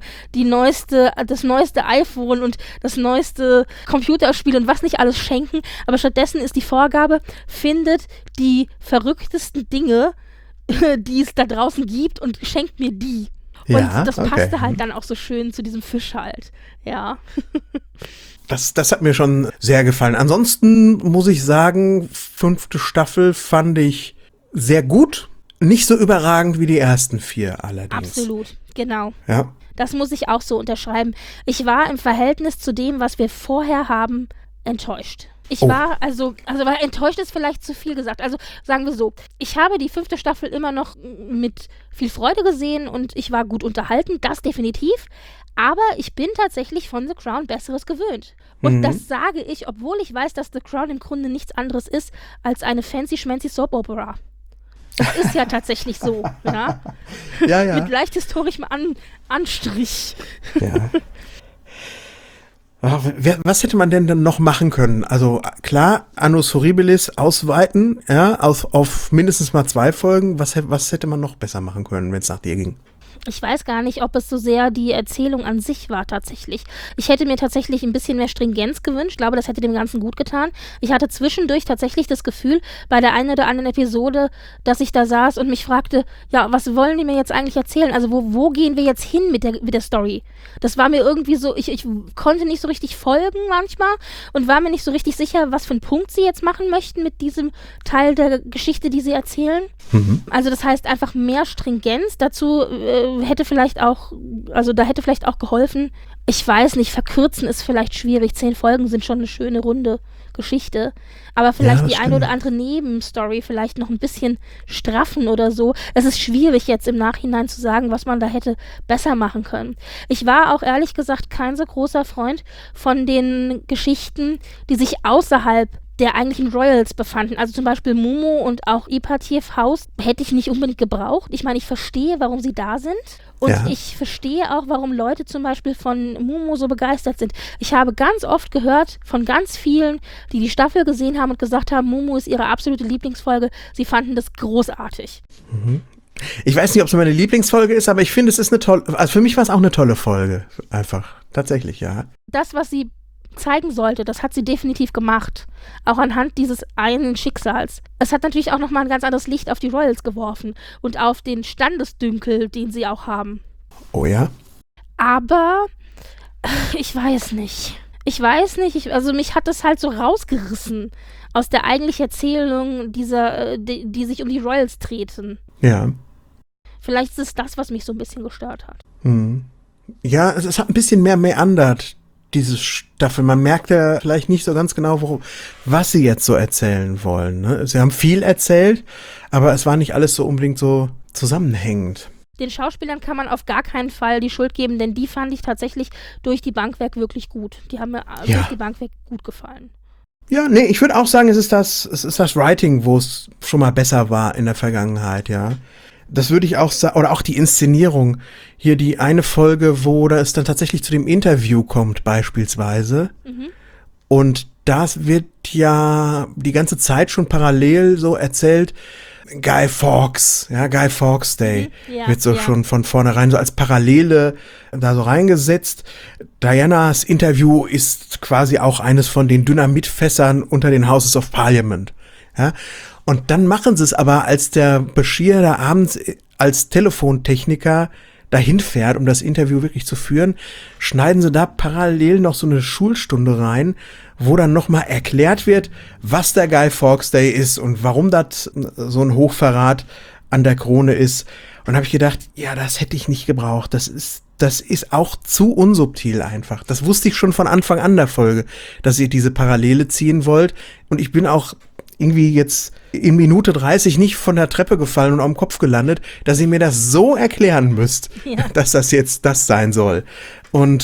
das neueste iPhone und das neueste Computerspiel und was nicht alles schenken. Aber stattdessen ist die Vorgabe, findet die verrücktesten Dinge, die es da draußen gibt und schenkt mir die. Und das passte halt dann auch so schön zu diesem Fisch halt. Ja. Das hat mir schon sehr gefallen. Ansonsten muss ich sagen, 5. Staffel fand ich sehr gut, nicht so überragend wie die ersten 4 allerdings. Absolut, genau. Ja. Das muss ich auch so unterschreiben. Ich war im Verhältnis zu dem, was wir vorher haben, enttäuscht. Ich war, weil enttäuscht ist vielleicht zu viel gesagt. Also sagen wir so, ich habe die 5. Staffel immer noch mit viel Freude gesehen und ich war gut unterhalten, das definitiv. Aber ich bin tatsächlich von The Crown Besseres gewöhnt. Und das sage ich, obwohl ich weiß, dass The Crown im Grunde nichts anderes ist als eine fancy-schmancy Soap-Opera. Das ist ja tatsächlich so, ja? Ja. Mit leicht historischem Anstrich. Ja. Was hätte man denn dann noch machen können? Also klar, Annus Horribilis ausweiten, ja, auf mindestens mal 2 Folgen. Was hätte man noch besser machen können, wenn es nach dir ging? Ich weiß gar nicht, ob es so sehr die Erzählung an sich war tatsächlich. Ich hätte mir tatsächlich ein bisschen mehr Stringenz gewünscht. Ich glaube, das hätte dem Ganzen gut getan. Ich hatte zwischendurch tatsächlich das Gefühl, bei der einen oder anderen Episode, dass ich da saß und mich fragte, ja, was wollen die mir jetzt eigentlich erzählen? Also wo gehen wir jetzt hin mit der Story? Das war mir irgendwie so, ich konnte nicht so richtig folgen manchmal und war mir nicht so richtig sicher, was für einen Punkt sie jetzt machen möchten mit diesem Teil der Geschichte, die sie erzählen. Also das heißt einfach mehr Stringenz. Dazu hätte vielleicht auch geholfen, ich weiß nicht, verkürzen ist vielleicht schwierig. 10 Folgen sind schon eine schöne, runde Geschichte. Aber vielleicht die eine oder andere Nebenstory vielleicht noch ein bisschen straffen oder so. Es ist schwierig jetzt im Nachhinein zu sagen, was man da hätte besser machen können. Ich war auch ehrlich gesagt kein so großer Freund von den Geschichten, die sich außerhalb der eigentlichen Royals befanden. Also zum Beispiel Momo und auch Ipatjev Haus hätte ich nicht unbedingt gebraucht. Ich meine, ich verstehe, warum sie da sind. Und ich verstehe auch, warum Leute zum Beispiel von Momo so begeistert sind. Ich habe ganz oft gehört von ganz vielen, die die Staffel gesehen haben und gesagt haben, Momo ist ihre absolute Lieblingsfolge. Sie fanden das großartig. Ich weiß nicht, ob es meine Lieblingsfolge ist, aber ich finde, es ist eine tolle, also für mich war es auch eine tolle Folge. Einfach. Tatsächlich, ja. Das, was sie zeigen sollte, das hat sie definitiv gemacht. Auch anhand dieses einen Schicksals. Es hat natürlich auch nochmal ein ganz anderes Licht auf die Royals geworfen und auf den Standesdünkel, den sie auch haben. Oh ja? Aber ich weiß nicht. Also mich hat das halt so rausgerissen aus der eigentlichen Erzählung die sich um die Royals treten. Ja. Vielleicht ist es das, was mich so ein bisschen gestört hat. Ja, es hat ein bisschen mehr meandert, diese Staffel. Man merkt ja vielleicht nicht so ganz genau, was sie jetzt so erzählen wollen. Ne? Sie haben viel erzählt, aber es war nicht alles so unbedingt so zusammenhängend. Den Schauspielern kann man auf gar keinen Fall die Schuld geben, denn die fand ich tatsächlich durch die Bank weg wirklich gut. Die haben mir durch die Bank weg gut gefallen. Ja, nee, ich würde auch sagen, es ist das Writing, wo es schon mal besser war in der Vergangenheit, ja. Das würde ich auch sagen, oder auch die Inszenierung. Hier die eine Folge, wo es dann tatsächlich zu dem Interview kommt, beispielsweise. Und das wird ja die ganze Zeit schon parallel so erzählt. Guy Fawkes Day wird so schon von vornherein so als Parallele da so reingesetzt. Dianas Interview ist quasi auch eines von den Dynamitfässern unter den Houses of Parliament. Ja. Und dann machen sie es aber, als der Bashir da abends als Telefontechniker dahin fährt, um das Interview wirklich zu führen, schneiden sie da parallel noch so eine Schulstunde rein, wo dann nochmal erklärt wird, was der Guy Fawkes Day ist und warum das so ein Hochverrat an der Krone ist. Und habe ich gedacht, ja, das hätte ich nicht gebraucht. Das ist auch zu unsubtil einfach. Das wusste ich schon von Anfang an der Folge, dass ihr diese Parallele ziehen wollt. Und ich bin auch irgendwie jetzt in Minute 30 nicht von der Treppe gefallen und auf dem Kopf gelandet, dass ihr mir das so erklären müsst, dass das jetzt das sein soll. Und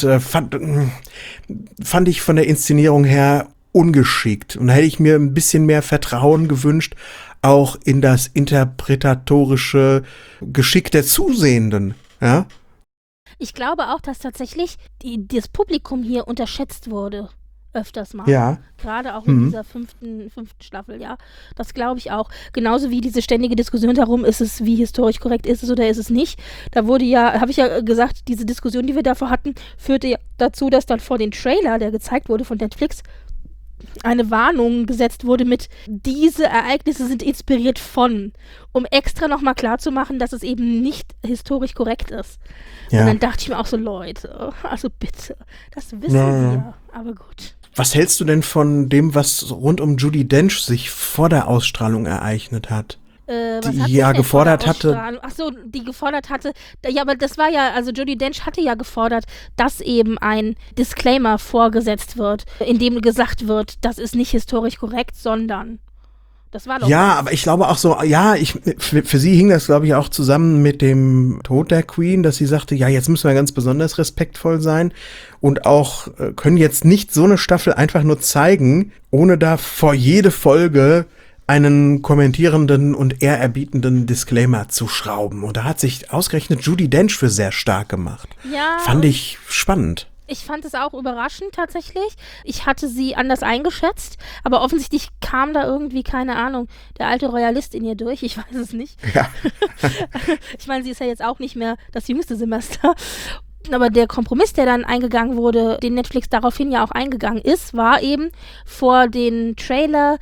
fand ich von der Inszenierung her ungeschickt. Und da hätte ich mir ein bisschen mehr Vertrauen gewünscht, auch in das interpretatorische Geschick der Zusehenden. Ja? Ich glaube auch, dass tatsächlich das Publikum hier unterschätzt wurde. Öfters mal. Ja. Gerade auch in dieser fünften Staffel, ja. Das glaube ich auch. Genauso wie diese ständige Diskussion darum, wie historisch korrekt ist es oder ist es nicht. Da wurde ja, habe ich ja gesagt, diese Diskussion, die wir davor hatten, führte ja dazu, dass dann vor den Trailer, der gezeigt wurde von Netflix, eine Warnung gesetzt wurde mit, diese Ereignisse sind inspiriert von, um extra nochmal klarzumachen, dass es eben nicht historisch korrekt ist. Ja. Und dann dachte ich mir auch so, Leute, also bitte, das wissen wir, aber gut. Was hältst du denn von dem, was rund um Judi Dench sich vor der Ausstrahlung ereignet hat? die ja gefordert hatte. Achso, die gefordert hatte. Ja, aber das war ja, also Judi Dench hatte ja gefordert, dass eben ein Disclaimer vorgesetzt wird, in dem gesagt wird, das ist nicht historisch korrekt, sondern. Das war doch ja, aber ich glaube auch so, für sie hing das, glaube ich, auch zusammen mit dem Tod der Queen, dass sie sagte, ja, jetzt müssen wir ganz besonders respektvoll sein und auch können jetzt nicht so eine Staffel einfach nur zeigen, ohne da vor jede Folge einen kommentierenden und ehrerbietenden Disclaimer zu schrauben. Und da hat sich ausgerechnet Judi Dench für sehr stark gemacht. Ja. Fand ich spannend. Ich fand es auch überraschend tatsächlich. Ich hatte sie anders eingeschätzt, aber offensichtlich kam da irgendwie, keine Ahnung, der alte Royalist in ihr durch. Ich weiß es nicht. Ja. Ich meine, sie ist ja jetzt auch nicht mehr das jüngste Semester. Aber der Kompromiss, der dann eingegangen wurde, den Netflix daraufhin ja auch eingegangen ist, war eben vor den Trailer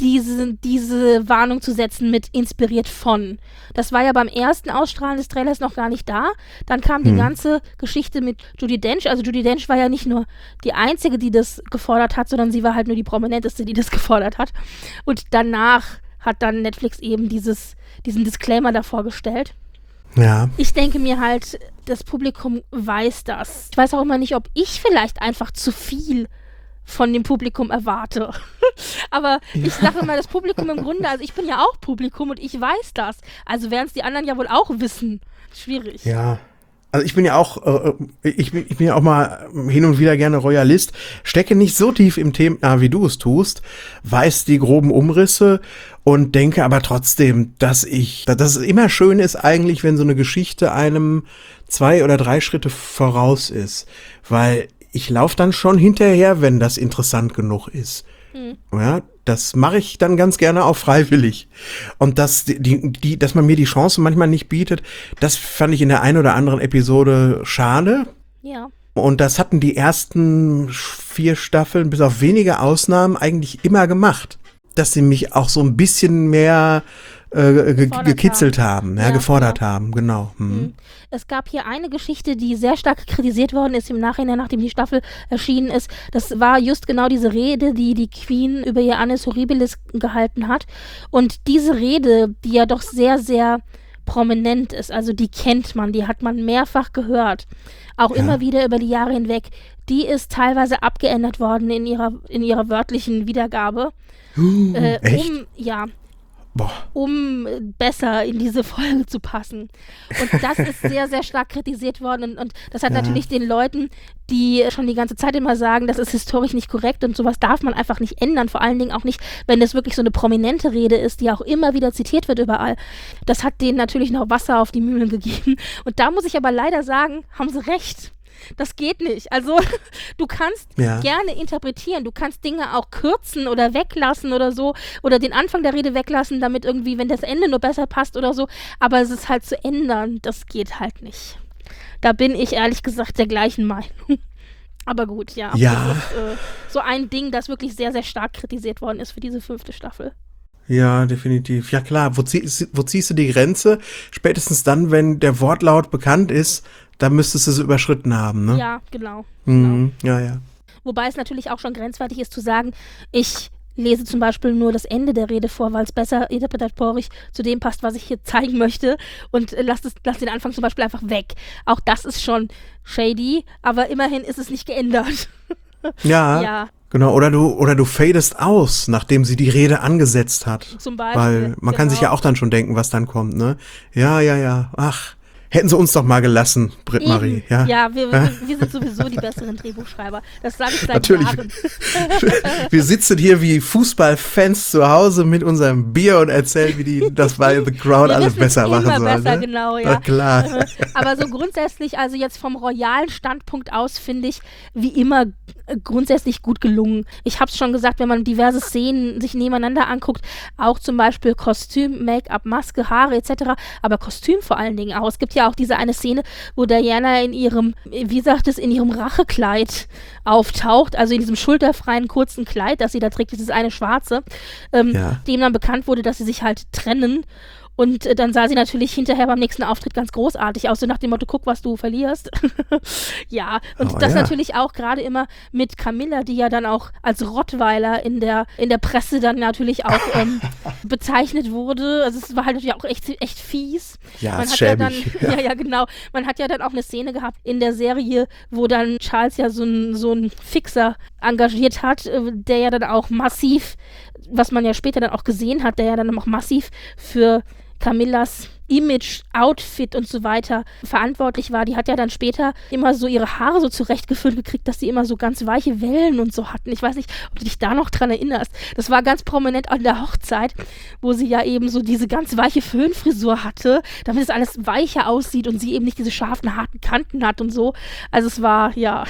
diese Warnung zu setzen mit inspiriert von. Das war ja beim ersten Ausstrahlen des Trailers noch gar nicht da. Dann kam die ganze Geschichte mit Judi Dench. Also Judi Dench war ja nicht nur die Einzige, die das gefordert hat, sondern sie war halt nur die Prominenteste, die das gefordert hat. Und danach hat dann Netflix eben diesen Disclaimer davor gestellt. Ja. Ich denke mir halt, das Publikum weiß das. Ich weiß auch immer nicht, ob ich vielleicht einfach zu viel von dem Publikum erwarte. Aber ich sage immer, das Publikum im Grunde, also ich bin ja auch Publikum und ich weiß das. Also werden es die anderen ja wohl auch wissen. Schwierig. Ja. Also ich bin ja auch, ich bin ja auch mal hin und wieder gerne Royalist, stecke nicht so tief im Thema, wie du es tust, weiß die groben Umrisse und denke aber trotzdem, dass es immer schön ist eigentlich, wenn so eine Geschichte einem 2 oder 3 Schritte voraus ist, weil ich laufe dann schon hinterher, wenn das interessant genug ist. Ja, das mache ich dann ganz gerne auch freiwillig. Und dass man mir die Chance manchmal nicht bietet, das fand ich in der einen oder anderen Episode schade. Ja. Und das hatten die ersten 4 Staffeln, bis auf wenige Ausnahmen, eigentlich immer gemacht. Dass sie mich auch so ein bisschen mehr gekitzelt haben, gefordert haben, genau. Es gab hier eine Geschichte, die sehr stark kritisiert worden ist im Nachhinein, nachdem die Staffel erschienen ist. Das war just genau diese Rede, die die Queen über ihr Annus Horribilis gehalten hat. Und diese Rede, die ja doch sehr, sehr prominent ist, also die kennt man, die hat man mehrfach gehört, auch immer wieder über die Jahre hinweg, die ist teilweise abgeändert worden in ihrer wörtlichen Wiedergabe. Echt? Um besser in diese Folge zu passen. Und das ist sehr, sehr stark kritisiert worden und das hat natürlich den Leuten, die schon die ganze Zeit immer sagen, das ist historisch nicht korrekt und sowas darf man einfach nicht ändern, vor allen Dingen auch nicht, wenn das wirklich so eine prominente Rede ist, die auch immer wieder zitiert wird überall. Das hat denen natürlich noch Wasser auf die Mühlen gegeben und da muss ich aber leider sagen, haben sie recht. Das geht nicht. Also du kannst gerne interpretieren, du kannst Dinge auch kürzen oder weglassen oder so oder den Anfang der Rede weglassen, damit irgendwie, wenn das Ende nur besser passt oder so, aber es ist halt zu ändern, das geht halt nicht. Da bin ich ehrlich gesagt der gleichen Meinung. Aber gut, das ist so ein Ding, das wirklich sehr, sehr stark kritisiert worden ist für diese 5. Staffel. Ja, definitiv. Ja klar, wo ziehst du die Grenze? Spätestens dann, wenn der Wortlaut bekannt ist, dann müsstest du es überschritten haben, ne? Ja, genau. Ja. Wobei es natürlich auch schon grenzwertig ist zu sagen, ich lese zum Beispiel nur das Ende der Rede vor, weil es besser interpretatorisch zu dem passt, was ich hier zeigen möchte und lass den Anfang zum Beispiel einfach weg. Auch das ist schon shady, aber immerhin ist es nicht geändert. Ja. Genau, oder du fadest aus, nachdem sie die Rede angesetzt hat. Zum Beispiel. Weil man kann sich ja auch dann schon denken, was dann kommt, ne? Ja. Ach, hätten sie uns doch mal gelassen, Britt-Marie. Ja, wir sind sowieso die besseren Drehbuchschreiber. Das sage ich seit Natürlich. Jahren. Wir sitzen hier wie Fußballfans zu Hause mit unserem Bier und erzählen, wie das bei The Crown alles besser machen sollen. Immer besser, ne? genau, ja. Na klar. Aber so grundsätzlich, also jetzt vom royalen Standpunkt aus, finde ich, wie immer grundsätzlich gut gelungen. Ich habe es schon gesagt, wenn man diverse Szenen sich nebeneinander anguckt, auch zum Beispiel Kostüm, Make-up, Maske, Haare etc., aber Kostüm vor allen Dingen auch. Es gibt ja auch diese eine Szene, wo Diana in ihrem Rachekleid auftaucht, also in diesem schulterfreien kurzen Kleid, das sie da trägt, dieses eine schwarze, dem dann bekannt wurde, dass sie sich halt trennen. Und dann sah sie natürlich hinterher beim nächsten Auftritt ganz großartig aus, so nach dem Motto, guck, was du verlierst. Ja, und das natürlich auch gerade immer mit Camilla, die ja dann auch als Rottweiler in der Presse dann natürlich auch bezeichnet wurde. Also es war halt natürlich auch echt fies. Ja, man ist hat schäbig. Ja, dann, ja, genau. Man hat ja dann auch eine Szene gehabt in der Serie, wo dann Charles ja so einen Fixer engagiert hat, der ja dann auch massiv, was man ja später dann auch gesehen hat, der ja dann auch massiv für Camillas Image, Outfit und so weiter verantwortlich war. Die hat ja dann später immer so ihre Haare so zurechtgefüllt gekriegt, dass sie immer so ganz weiche Wellen und so hatten. Ich weiß nicht, ob du dich da noch dran erinnerst. Das war ganz prominent an der Hochzeit, wo sie ja eben so diese ganz weiche Föhnfrisur hatte, damit es alles weicher aussieht und sie eben nicht diese scharfen, harten Kanten hat und so. Also es war, ja,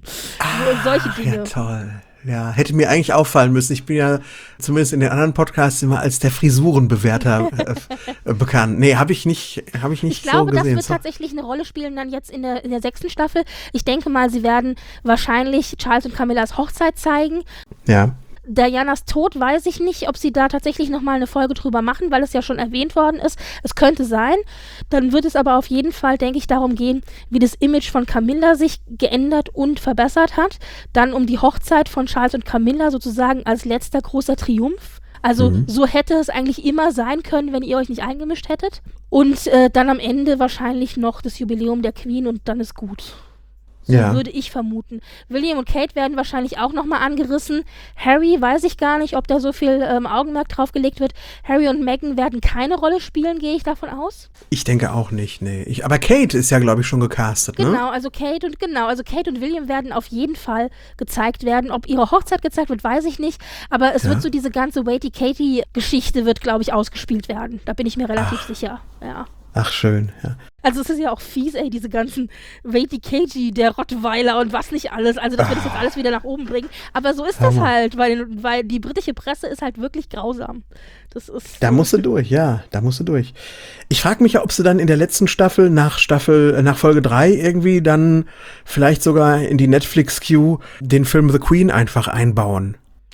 solche Dinge. Ja, toll. Ja, hätte mir eigentlich auffallen müssen. Ich bin ja zumindest in den anderen Podcasts immer als der Frisurenbewerter bekannt. Nee, habe ich nicht so gesehen. Ich glaube, das wird tatsächlich eine Rolle spielen dann jetzt in der 6. Staffel. Ich denke mal, sie werden wahrscheinlich Charles und Camillas Hochzeit zeigen. Ja. Dianas Tod weiß ich nicht, ob sie da tatsächlich nochmal eine Folge drüber machen, weil es ja schon erwähnt worden ist. Es könnte sein. Dann wird es aber auf jeden Fall, denke ich, darum gehen, wie das Image von Camilla sich geändert und verbessert hat. Dann um die Hochzeit von Charles und Camilla sozusagen als letzter großer Triumph. Also so hätte es eigentlich immer sein können, wenn ihr euch nicht eingemischt hättet. Und dann am Ende wahrscheinlich noch das Jubiläum der Queen und dann ist gut. So würde ich vermuten. William und Kate werden wahrscheinlich auch nochmal angerissen. Harry weiß ich gar nicht, ob da so viel Augenmerk drauf gelegt wird. Harry und Meghan werden keine Rolle spielen, gehe ich davon aus. Ich denke auch nicht, nee. Aber Kate ist ja, glaube ich, schon gecastet, ne? Genau, also Kate und William werden auf jeden Fall gezeigt werden. Ob ihre Hochzeit gezeigt wird, weiß ich nicht. Aber es wird so diese ganze Waity-Katie-Geschichte wird, glaube ich, ausgespielt werden. Da bin ich mir relativ sicher, ja. Ach, schön, ja. Also es ist ja auch fies, diese ganzen Waity-Katie, der Rottweiler und was nicht alles. Also das wird es jetzt alles wieder nach oben bringen. Aber so ist das halt, weil die britische Presse ist halt wirklich grausam. Das ist da musst du durch, ja, da musst du durch. Ich frage mich ja, ob sie dann in der letzten Staffel, nach Folge 3 irgendwie dann vielleicht sogar in die Netflix-Queue den Film The Queen einfach einbauen.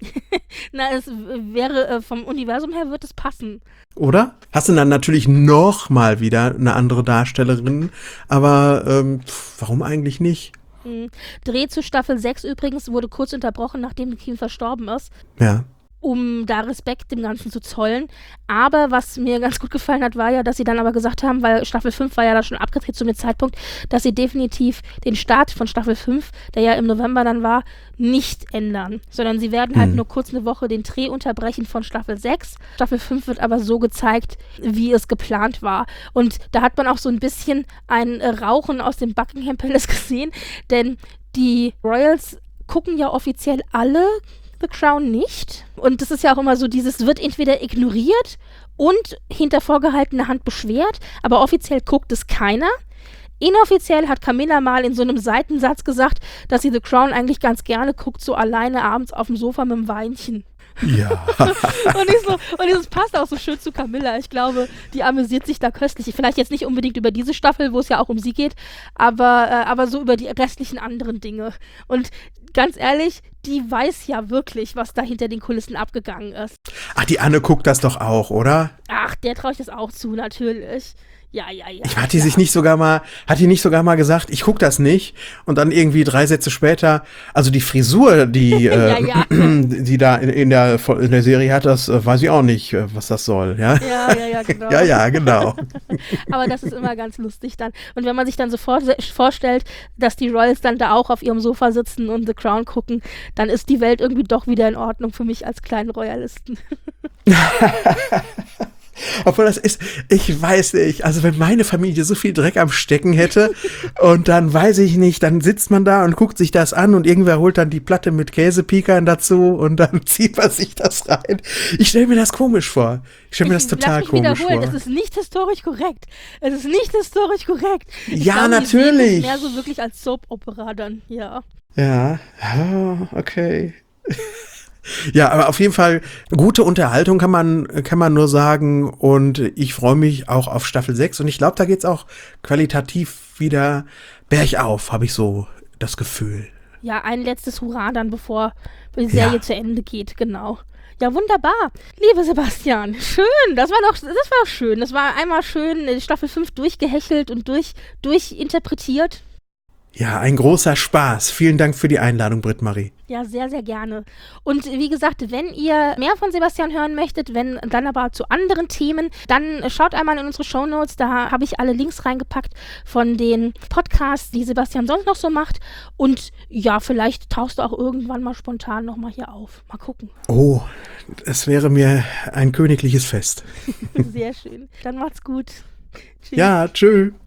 Na, es wäre, vom Universum her wird es passen. Oder? Hast du dann natürlich noch mal wieder eine andere Darstellerin, aber warum eigentlich nicht? Dreh zu Staffel 6 übrigens wurde kurz unterbrochen, nachdem die Queen verstorben ist. Ja. Um da Respekt dem Ganzen zu zollen. Aber was mir ganz gut gefallen hat, war ja, dass sie dann aber gesagt haben, weil Staffel 5 war ja da schon abgedreht zu dem Zeitpunkt, dass sie definitiv den Start von Staffel 5, der ja im November dann war, nicht ändern. Sondern sie werden halt nur kurz eine Woche den Dreh unterbrechen von Staffel 6. Staffel 5 wird aber so gezeigt, wie es geplant war. Und da hat man auch so ein bisschen ein Rauchen aus dem Buckingham Palace gesehen, denn die Royals gucken ja offiziell alle The Crown nicht. Und das ist ja auch immer so dieses, wird entweder ignoriert und hinter vorgehaltener Hand beschwert, aber offiziell guckt es keiner. Inoffiziell hat Camilla mal in so einem Seitensatz gesagt, dass sie The Crown eigentlich ganz gerne guckt, so alleine abends auf dem Sofa mit dem Weinchen. Ja. und das passt auch so schön zu Camilla. Ich glaube, die amüsiert sich da köstlich. Vielleicht jetzt nicht unbedingt über diese Staffel, wo es ja auch um sie geht, aber so über die restlichen anderen Dinge. Und ganz ehrlich, die weiß ja wirklich, was da hinter den Kulissen abgegangen ist. Ach, die Anne guckt das doch auch, oder? Ach, der traue ich das auch zu, natürlich. Ja. Hat die nicht sogar mal gesagt, ich guck das nicht? Und dann irgendwie 3 Sätze später, also die Frisur, die die da in der Serie hat, das weiß ich auch nicht, was das soll, ja? Ja, genau. Ja, genau. Aber das ist immer ganz lustig dann. Und wenn man sich dann so vorstellt, dass die Royals dann da auch auf ihrem Sofa sitzen und The Crown gucken, dann ist die Welt irgendwie doch wieder in Ordnung für mich als kleinen Royalisten. Obwohl das ist, ich weiß nicht, also wenn meine Familie so viel Dreck am Stecken hätte und dann weiß ich nicht, dann sitzt man da und guckt sich das an und irgendwer holt dann die Platte mit Käsepikern dazu und dann zieht man sich das rein. Ich stelle mir das komisch vor. Ich stelle mir das total komisch vor. Es ist nicht historisch korrekt. Ich ja, glaube, natürlich. Die sehen es mehr so wirklich als Soap-Opera dann, ja. Ja, okay. Ja, aber auf jeden Fall gute Unterhaltung kann man nur sagen und ich freue mich auch auf Staffel 6 und ich glaube, da geht's auch qualitativ wieder bergauf, habe ich so das Gefühl. Ja, ein letztes Hurra dann, bevor die Serie zu Ende geht, genau. Ja, wunderbar. Lieber Sebastian, schön. Das war schön. Das war einmal schön Staffel 5 durchgehechelt und durchinterpretiert. Ja, ein großer Spaß. Vielen Dank für die Einladung, Britt-Marie. Ja, sehr, sehr gerne. Und wie gesagt, wenn ihr mehr von Sebastian hören möchtet, wenn dann aber zu anderen Themen, dann schaut einmal in unsere Shownotes, da habe ich alle Links reingepackt von den Podcasts, die Sebastian sonst noch so macht. Und ja, vielleicht tauchst du auch irgendwann mal spontan nochmal hier auf. Mal gucken. Oh, es wäre mir ein königliches Fest. Sehr schön. Dann macht's gut. Tschüss. Ja, tschüss.